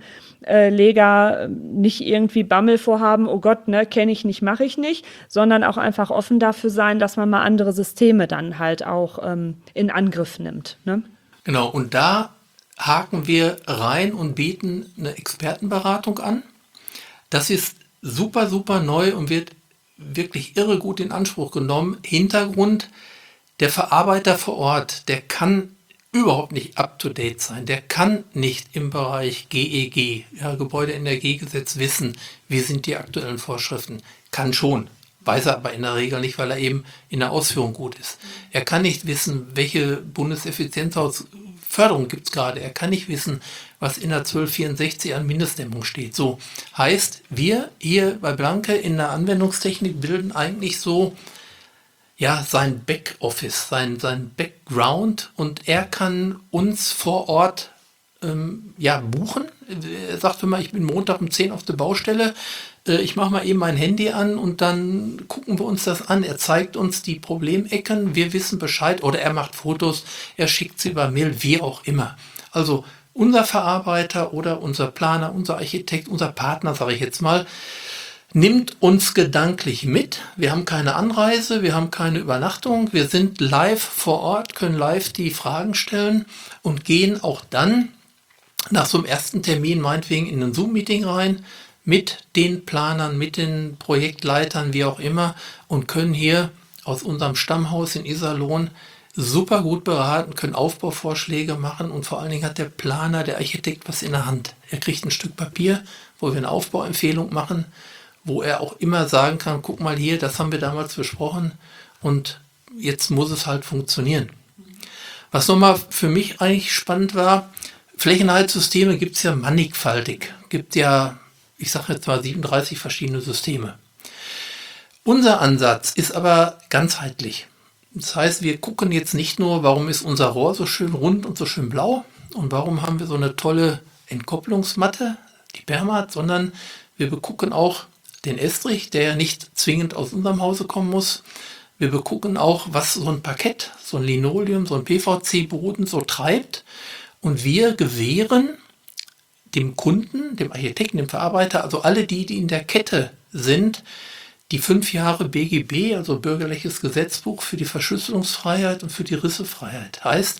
Speaker 1: Fliesenleger äh, nicht irgendwie Bammel vorhaben, oh Gott, ne, kenne ich nicht, mache ich nicht, sondern auch einfach offen dafür sein, dass man mal andere Systeme dann halt auch ähm, in Angriff nimmt. Ne?
Speaker 2: Genau, und da haken wir rein und bieten eine Expertenberatung an. Das ist super, super neu und wird wirklich irre gut in Anspruch genommen. Hintergrund, der Verarbeiter vor Ort, der kann überhaupt nicht up-to-date sein. Der kann nicht im Bereich G E G, ja, Gebäudeenergiegesetz, wissen, wie sind die aktuellen Vorschriften. Kann schon, weiß er aber in der Regel nicht, weil er eben in der Ausführung gut ist. Er kann nicht wissen, welche Bundeseffizienzhausförderung gibt es gerade. Er kann nicht wissen, was in der zwölf vierundsechzig an Mindestdämmung steht. So heißt, wir hier bei Blanke in der Anwendungstechnik bilden eigentlich so ja, sein Backoffice, sein, sein Background und er kann uns vor Ort ähm, ja, buchen. Er sagt immer, ich bin Montag um zehn auf der Baustelle, äh, ich mache mal eben mein Handy an und dann gucken wir uns das an. Er zeigt uns die Problemecken, wir wissen Bescheid oder er macht Fotos, er schickt sie über Mail, wie auch immer. Also unser Verarbeiter oder unser Planer, unser Architekt, unser Partner, sage ich jetzt mal, nimmt uns gedanklich mit. Wir haben keine Anreise, wir haben keine Übernachtung, wir sind live vor Ort, können live die Fragen stellen und gehen auch dann nach so einem ersten Termin meinetwegen in ein Zoom-Meeting rein mit den Planern, mit den Projektleitern, wie auch immer und können hier aus unserem Stammhaus in Iserlohn super gut beraten, können Aufbauvorschläge machen und vor allen Dingen hat der Planer, der Architekt was in der Hand. Er kriegt ein Stück Papier, wo wir eine Aufbauempfehlung machen, wo er auch immer sagen kann, guck mal hier, das haben wir damals besprochen und jetzt muss es halt funktionieren. Was nochmal für mich eigentlich spannend war, Flächenheizsysteme gibt es ja mannigfaltig, gibt ja, ich sage jetzt mal siebenunddreißig verschiedene Systeme. Unser Ansatz ist aber ganzheitlich. Das heißt, wir gucken jetzt nicht nur, warum ist unser Rohr so schön rund und so schön blau und warum haben wir so eine tolle Entkopplungsmatte, die Permat, sondern wir begucken auch den Estrich, der ja nicht zwingend aus unserem Hause kommen muss. Wir begucken auch, was so ein Parkett, so ein Linoleum, so ein P V C-Boden so treibt. Und wir gewähren dem Kunden, dem Architekten, dem Verarbeiter, also alle die, die in der Kette sind, die fünf Jahre B G B, also Bürgerliches Gesetzbuch für die Verschlüsselungsfreiheit und für die Rissefreiheit. Heißt,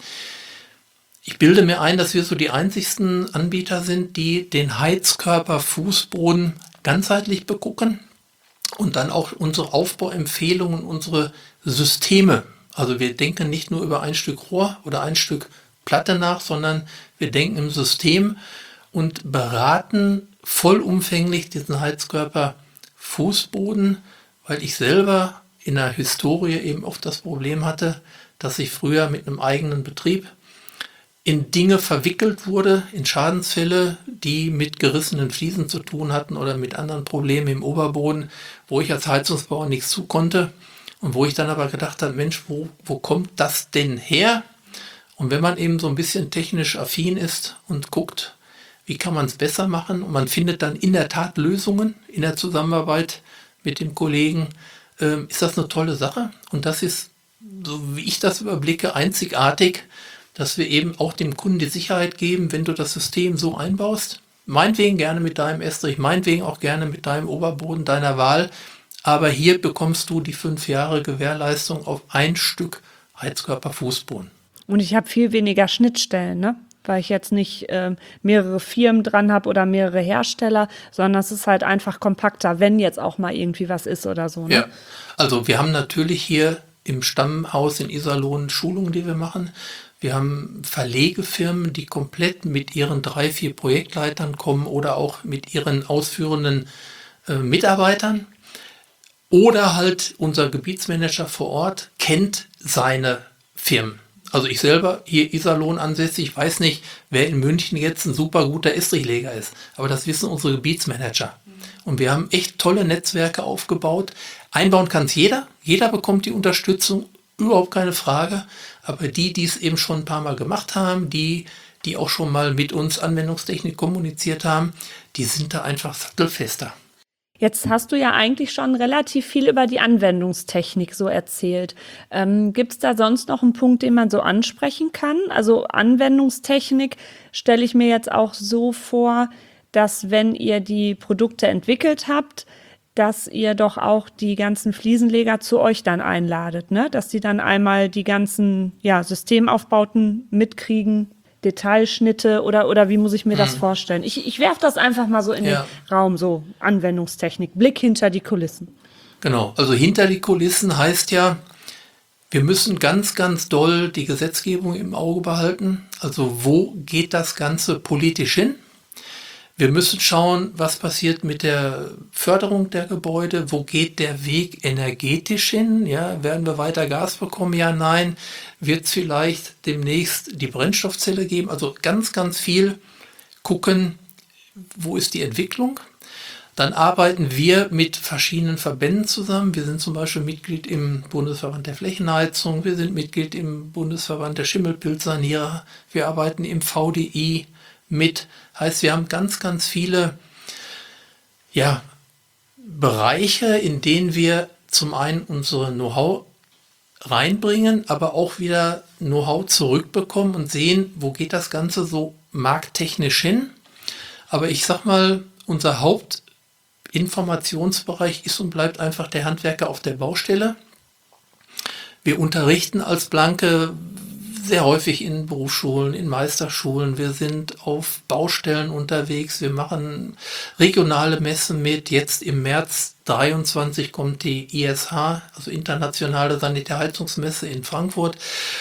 Speaker 2: ich bilde mir ein, dass wir so die einzigsten Anbieter sind, die den Heizkörper, Fußboden ganzheitlich begucken und dann auch unsere Aufbauempfehlungen, unsere Systeme. Also wir denken nicht nur über ein Stück Rohr oder ein Stück Platte nach, sondern wir denken im System und beraten vollumfänglich diesen Heizkörper Fußboden, weil ich selber in der Historie eben oft das Problem hatte, dass ich früher mit einem eigenen Betrieb in Dinge verwickelt wurde, in Schadensfälle, die mit gerissenen Fliesen zu tun hatten oder mit anderen Problemen im Oberboden, wo ich als Heizungsbauer nichts zu konnte und wo ich dann aber gedacht habe, Mensch, wo, wo kommt das denn her? Und wenn man eben so ein bisschen technisch affin ist und guckt, wie kann man es besser machen, und man findet dann in der Tat Lösungen in der Zusammenarbeit mit dem Kollegen, äh, ist das eine tolle Sache. Und das ist, so wie ich das überblicke, einzigartig, dass wir eben auch dem Kunden die Sicherheit geben, wenn du das System so einbaust, meinetwegen gerne mit deinem Estrich, meinetwegen auch gerne mit deinem Oberboden deiner Wahl, aber hier bekommst du die fünf Jahre Gewährleistung auf ein Stück Heizkörper Fußboden.
Speaker 1: Und ich habe viel weniger Schnittstellen, ne? Weil ich jetzt nicht ähm, mehrere Firmen dran habe oder mehrere Hersteller, sondern es ist halt einfach kompakter, wenn jetzt auch mal irgendwie was ist oder so. Ne?
Speaker 2: Ja, also wir haben natürlich hier im Stammhaus in Iserlohn Schulungen, die wir machen. Wir haben Verlegefirmen, die komplett mit ihren drei, vier Projektleitern kommen oder auch mit ihren ausführenden äh, Mitarbeitern. Oder halt unser Gebietsmanager vor Ort kennt seine Firmen. Also ich selber hier Iserlohn ansässig, ich weiß nicht, wer in München jetzt ein super guter Estrichleger ist. Aber das wissen unsere Gebietsmanager. Und wir haben echt tolle Netzwerke aufgebaut. Einbauen kann es jeder. Jeder bekommt die Unterstützung, überhaupt keine Frage. Aber die, die es eben schon ein paar Mal gemacht haben, die, die auch schon mal mit uns Anwendungstechnik kommuniziert haben, die sind da einfach sattelfester.
Speaker 1: Jetzt hast du ja eigentlich schon relativ viel über die Anwendungstechnik so erzählt. Ähm, gibt es da sonst noch einen Punkt, den man so ansprechen kann? Also Anwendungstechnik stelle ich mir jetzt auch so vor, dass wenn ihr die Produkte entwickelt habt, dass ihr doch auch die ganzen Fliesenleger zu euch dann einladet, ne? Dass die dann einmal die ganzen ja, Systemaufbauten mitkriegen, Detailschnitte oder, oder wie muss ich mir das
Speaker 2: Mhm.
Speaker 1: vorstellen? Ich, ich werfe das einfach mal so in
Speaker 2: Ja.
Speaker 1: den Raum, so Anwendungstechnik, Blick hinter die Kulissen.
Speaker 2: Genau, also hinter die Kulissen heißt ja, wir müssen ganz, ganz doll die Gesetzgebung im Auge behalten. Also wo geht das Ganze politisch hin? Wir müssen schauen, was passiert mit der Förderung der Gebäude, wo geht der Weg energetisch hin? Ja, werden wir weiter Gas bekommen? Ja, nein. Wird es vielleicht demnächst die Brennstoffzelle geben? Also ganz, ganz viel gucken, wo ist die Entwicklung? Dann arbeiten wir mit verschiedenen Verbänden zusammen. Wir sind zum Beispiel Mitglied im Bundesverband der Flächenheizung, wir sind Mitglied im Bundesverband der Schimmelpilzsanierer, wir arbeiten im V D I mit. Heißt, wir haben ganz, ganz viele ja, Bereiche, in denen wir zum einen unsere Know-how reinbringen, aber auch wieder Know-how zurückbekommen und sehen, wo geht das Ganze so markttechnisch hin. Aber ich sag mal, unser Hauptinformationsbereich ist und bleibt einfach der Handwerker auf der Baustelle. Wir unterrichten als Blanke sehr häufig in Berufsschulen, in Meisterschulen. Wir sind auf Baustellen unterwegs. Wir machen regionale Messen mit. Jetzt im März dreiundzwanzig kommt die I S H, also Internationale Sanitärheizungsmesse in Frankfurt.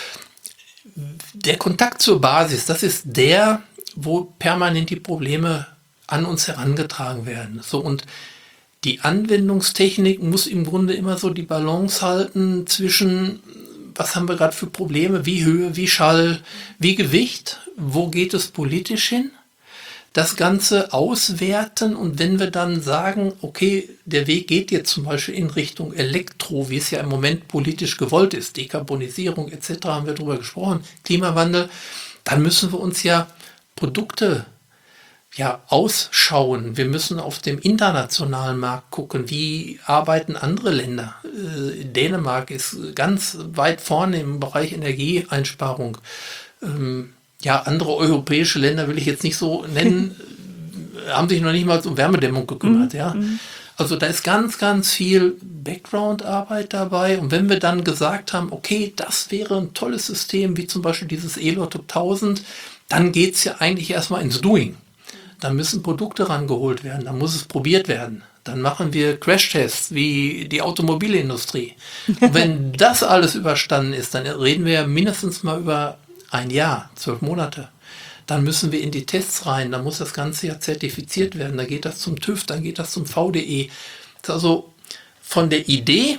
Speaker 2: Der Kontakt zur Basis, das ist der, wo permanent die Probleme an uns herangetragen werden. So, und die Anwendungstechnik muss im Grunde immer so die Balance halten zwischen, was haben wir gerade für Probleme, wie Höhe, wie Schall, wie Gewicht, wo geht es politisch hin? Das Ganze auswerten, und wenn wir dann sagen, okay, der Weg geht jetzt zum Beispiel in Richtung Elektro, wie es ja im Moment politisch gewollt ist, Dekarbonisierung et cetera, haben wir darüber gesprochen, Klimawandel, dann müssen wir uns ja Produkte ja, ausschauen. Wir müssen auf dem internationalen Markt gucken, wie arbeiten andere Länder. Äh, Dänemark ist ganz weit vorne im Bereich Energieeinsparung. Ähm, ja, andere europäische Länder will ich jetzt nicht so nennen, haben sich noch nicht mal um Wärmedämmung gekümmert.
Speaker 1: Mhm.
Speaker 2: Ja. Also da ist ganz, ganz viel Background-Arbeit dabei. Und wenn wir dann gesagt haben, okay, das wäre ein tolles System, wie zum Beispiel dieses Elotop tausend, dann geht es ja eigentlich erstmal ins Doing. Dann müssen Produkte rangeholt werden, dann muss es probiert werden. Dann machen wir Crashtests wie die Automobilindustrie. Und wenn das alles überstanden ist, dann reden wir ja mindestens mal über ein Jahr, zwölf Monate. Dann müssen wir in die Tests rein, dann muss das Ganze ja zertifiziert werden. Dann geht das zum TÜV, dann geht das zum V D E. Das ist also von der Idee,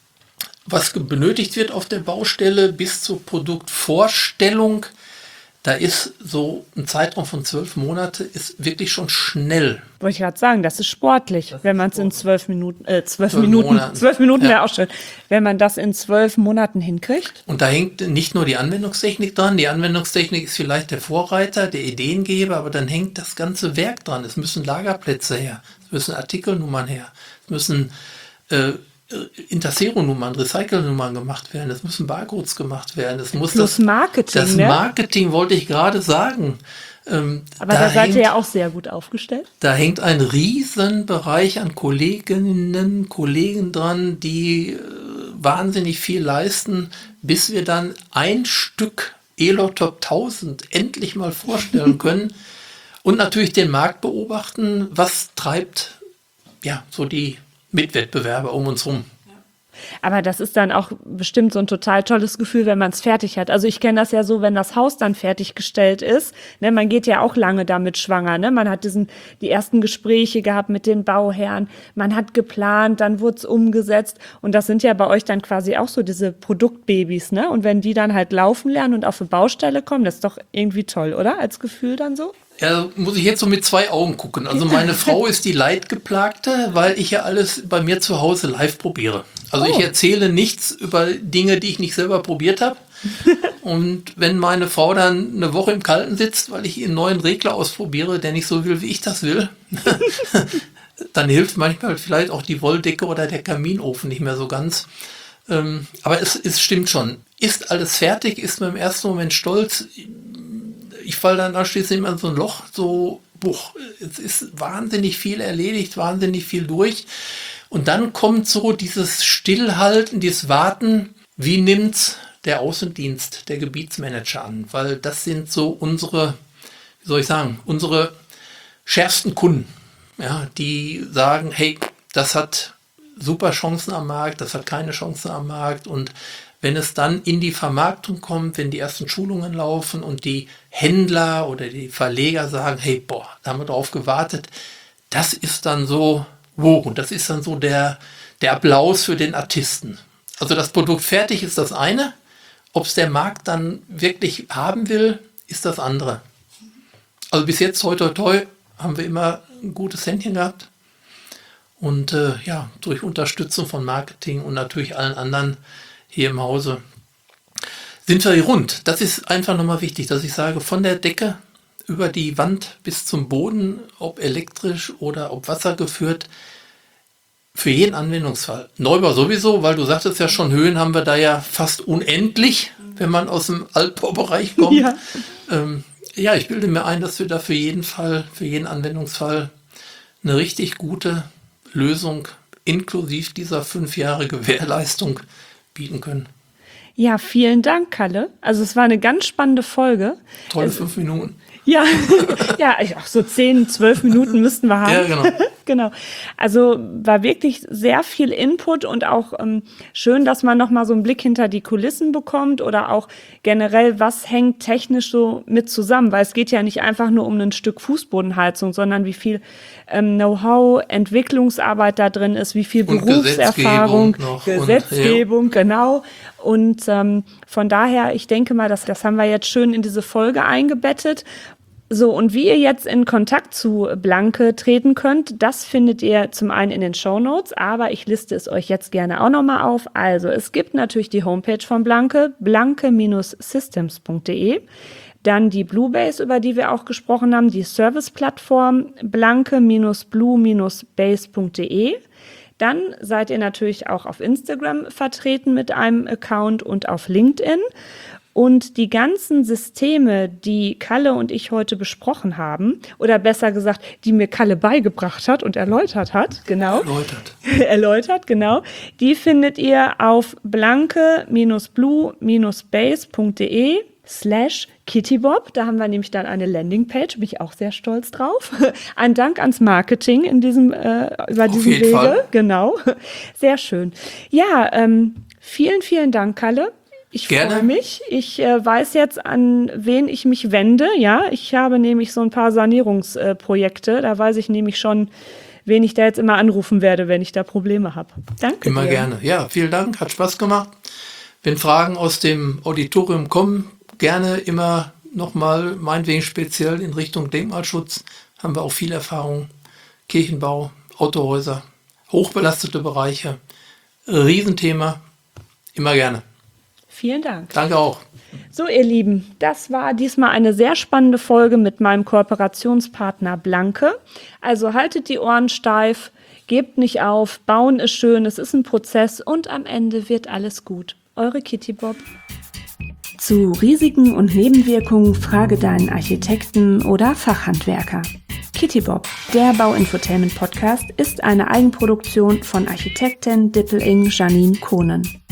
Speaker 2: was benötigt wird auf der Baustelle, bis zur Produktvorstellung, da ist so ein Zeitraum von zwölf Monate, ist wirklich schon schnell.
Speaker 1: Wollte ich gerade sagen, das ist sportlich,
Speaker 2: Das
Speaker 1: wenn
Speaker 2: ist
Speaker 1: man es in
Speaker 2: sportlich.
Speaker 1: zwölf Minuten, äh, zwölf
Speaker 2: Zwölf
Speaker 1: Minuten,
Speaker 2: Monaten.
Speaker 1: zwölf Minuten
Speaker 2: Ja.
Speaker 1: wäre auch schön, wenn man das in zwölf Monaten hinkriegt.
Speaker 2: Und da hängt nicht nur die Anwendungstechnik dran, die Anwendungstechnik ist vielleicht der Vorreiter, der Ideengeber, aber dann hängt das ganze Werk dran. Es müssen Lagerplätze her, es müssen Artikelnummern her, es müssen äh, Intersero-Nummern, Recycle-Nummern gemacht werden, es müssen Barcodes gemacht werden, es muss
Speaker 1: Plus
Speaker 2: das,
Speaker 1: Marketing,
Speaker 2: das
Speaker 1: ne?
Speaker 2: Marketing wollte ich gerade sagen. Ähm,
Speaker 1: Aber da, seid
Speaker 2: hängt,
Speaker 1: ihr ja auch sehr gut aufgestellt.
Speaker 2: Da hängt ein Riesenbereich an Kolleginnen, Kollegen dran, die äh, wahnsinnig viel leisten, bis wir dann ein Stück Elotop tausend endlich mal vorstellen können und natürlich den Markt beobachten, was treibt ja so die Mitwettbewerber um uns rum.
Speaker 1: Aber das ist dann auch bestimmt so ein total tolles Gefühl, wenn man es fertig hat. Also ich kenne das ja so, wenn das Haus dann fertiggestellt ist, ne, man geht ja auch lange damit schwanger, ne? Man hat diesen, die ersten Gespräche gehabt mit den Bauherren, man hat geplant, dann wurde es umgesetzt und das sind ja bei euch dann quasi auch so diese Produktbabys, ne? Und wenn die dann halt laufen lernen und auf eine Baustelle kommen, das ist doch irgendwie toll, oder? Als Gefühl dann so?
Speaker 2: Ja, muss ich jetzt so mit zwei Augen gucken. Also meine Frau ist die Leidgeplagte, weil ich ja alles bei mir zu Hause live probiere. Also
Speaker 1: Oh.
Speaker 2: ich erzähle nichts über Dinge, die ich nicht selber probiert habe. Und wenn meine Frau dann eine Woche im Kalten sitzt, weil ich ihren neuen Regler ausprobiere, der nicht so will, wie ich das will, dann hilft manchmal vielleicht auch die Wolldecke oder der Kaminofen nicht mehr so ganz. Ähm, aber es, es stimmt schon. Ist alles fertig, ist man im ersten Moment stolz. Ich falle dann anschließend immer in so ein Loch, so, boah, es ist wahnsinnig viel erledigt, wahnsinnig viel durch. Und dann kommt so dieses Stillhalten, dieses Warten, wie nimmt's der Außendienst, der Gebietsmanager an? Weil das sind so unsere, wie soll ich sagen, unsere schärfsten Kunden, ja, die sagen, hey, das hat super Chancen am Markt, das hat keine Chancen am Markt. Und wenn es dann in die Vermarktung kommt, wenn die ersten Schulungen laufen und die Händler oder die Verleger sagen, hey, boah, da haben wir drauf gewartet, das ist dann so, wow, und das ist dann so der, der Applaus für den Artisten. Also das Produkt fertig ist das eine, ob es der Markt dann wirklich haben will, ist das andere. Also bis jetzt, toi, toi, toi, haben wir immer ein gutes Händchen gehabt. Und äh, ja, durch Unterstützung von Marketing und natürlich allen anderen hier im Hause sind wir hier rund. Das ist einfach nochmal wichtig, dass ich sage, von der Decke über die Wand bis zum Boden, ob elektrisch oder ob wassergeführt, für jeden Anwendungsfall. Neubau sowieso, weil du sagtest ja schon, Höhen haben wir da ja fast unendlich, wenn man aus dem Altbaubereich kommt.
Speaker 1: Ja.
Speaker 2: Ähm, ja, ich bilde mir ein, dass wir da für jeden Fall, für jeden Anwendungsfall eine richtig gute Lösung inklusive dieser fünf Jahre Gewährleistung bieten können.
Speaker 1: Ja, vielen Dank, Kalle. Also es war eine ganz spannende Folge.
Speaker 2: Tolle fünf Minuten.
Speaker 1: Ja, ja, ich- auch so zehn, zwölf Minuten müssten wir haben.
Speaker 2: Ja, genau.
Speaker 1: Genau. Also war wirklich sehr viel Input und auch ähm, schön, dass man nochmal so einen Blick hinter die Kulissen bekommt oder auch generell, was hängt technisch so mit zusammen, weil es geht ja nicht einfach nur um ein Stück Fußbodenheizung, sondern wie viel ähm, Know-how, Entwicklungsarbeit da drin ist, wie viel
Speaker 2: Und
Speaker 1: Berufserfahrung,
Speaker 2: Gesetzgebung noch und-
Speaker 1: Gesetzgebung, genau. Und ähm, von daher, ich denke mal, das, das haben wir jetzt schön in diese Folge eingebettet. So, und wie ihr jetzt in Kontakt zu Blanke treten könnt, das findet ihr zum einen in den Shownotes, aber ich liste es euch jetzt gerne auch nochmal auf. Also, es gibt natürlich die Homepage von Blanke, blanke Bindestrich systems punkt de. Dann die Bluebase, über die wir auch gesprochen haben, die Serviceplattform blanke Bindestrich blue Bindestrich base Punkt de. Dann seid ihr natürlich auch auf Instagram vertreten mit einem Account und auf LinkedIn. Und die ganzen Systeme, die Kalle und ich heute besprochen haben, oder besser gesagt, die mir Kalle beigebracht hat und erläutert hat, genau.
Speaker 2: Erläutert.
Speaker 1: erläutert, genau. Die findet ihr auf blanke Bindestrich blue Bindestrich base Punkt de slash kittybob. Da haben wir nämlich dann eine Landingpage, bin ich auch sehr stolz drauf. Ein Dank ans Marketing in diesem, äh, über
Speaker 2: Auf
Speaker 1: diesen
Speaker 2: jeden
Speaker 1: Wege.
Speaker 2: Fall.
Speaker 1: Genau. Sehr schön. Ja, ähm, vielen, vielen Dank, Kalle. Ich
Speaker 2: Gerne.
Speaker 1: freue mich. Ich äh, weiß jetzt, an wen ich mich wende. Ja, ich habe nämlich so ein paar Sanierungsprojekte. Äh, da weiß ich nämlich schon, wen ich da jetzt immer anrufen werde, wenn ich da Probleme habe. Danke
Speaker 2: Immer
Speaker 1: dir.
Speaker 2: gerne. Ja, vielen Dank. Hat Spaß gemacht. Wenn Fragen aus dem Auditorium kommen, gerne immer nochmal, meinetwegen speziell in Richtung Denkmalschutz, haben wir auch viel Erfahrung. Kirchenbau, Autohäuser, hochbelastete Bereiche, Riesenthema. Immer gerne.
Speaker 1: Vielen Dank.
Speaker 2: Danke auch.
Speaker 1: So, ihr Lieben, das war diesmal eine sehr spannende Folge mit meinem Kooperationspartner Blanke. Also haltet die Ohren steif, gebt nicht auf, bauen ist schön, es ist ein Prozess und am Ende wird alles gut. Eure Kitty Bob. Zu Risiken und Nebenwirkungen frage deinen Architekten oder Fachhandwerker. Kitty Bob, der Bauinfotainment Podcast, ist eine Eigenproduktion von Architektin Dippeling Janine Kohnen.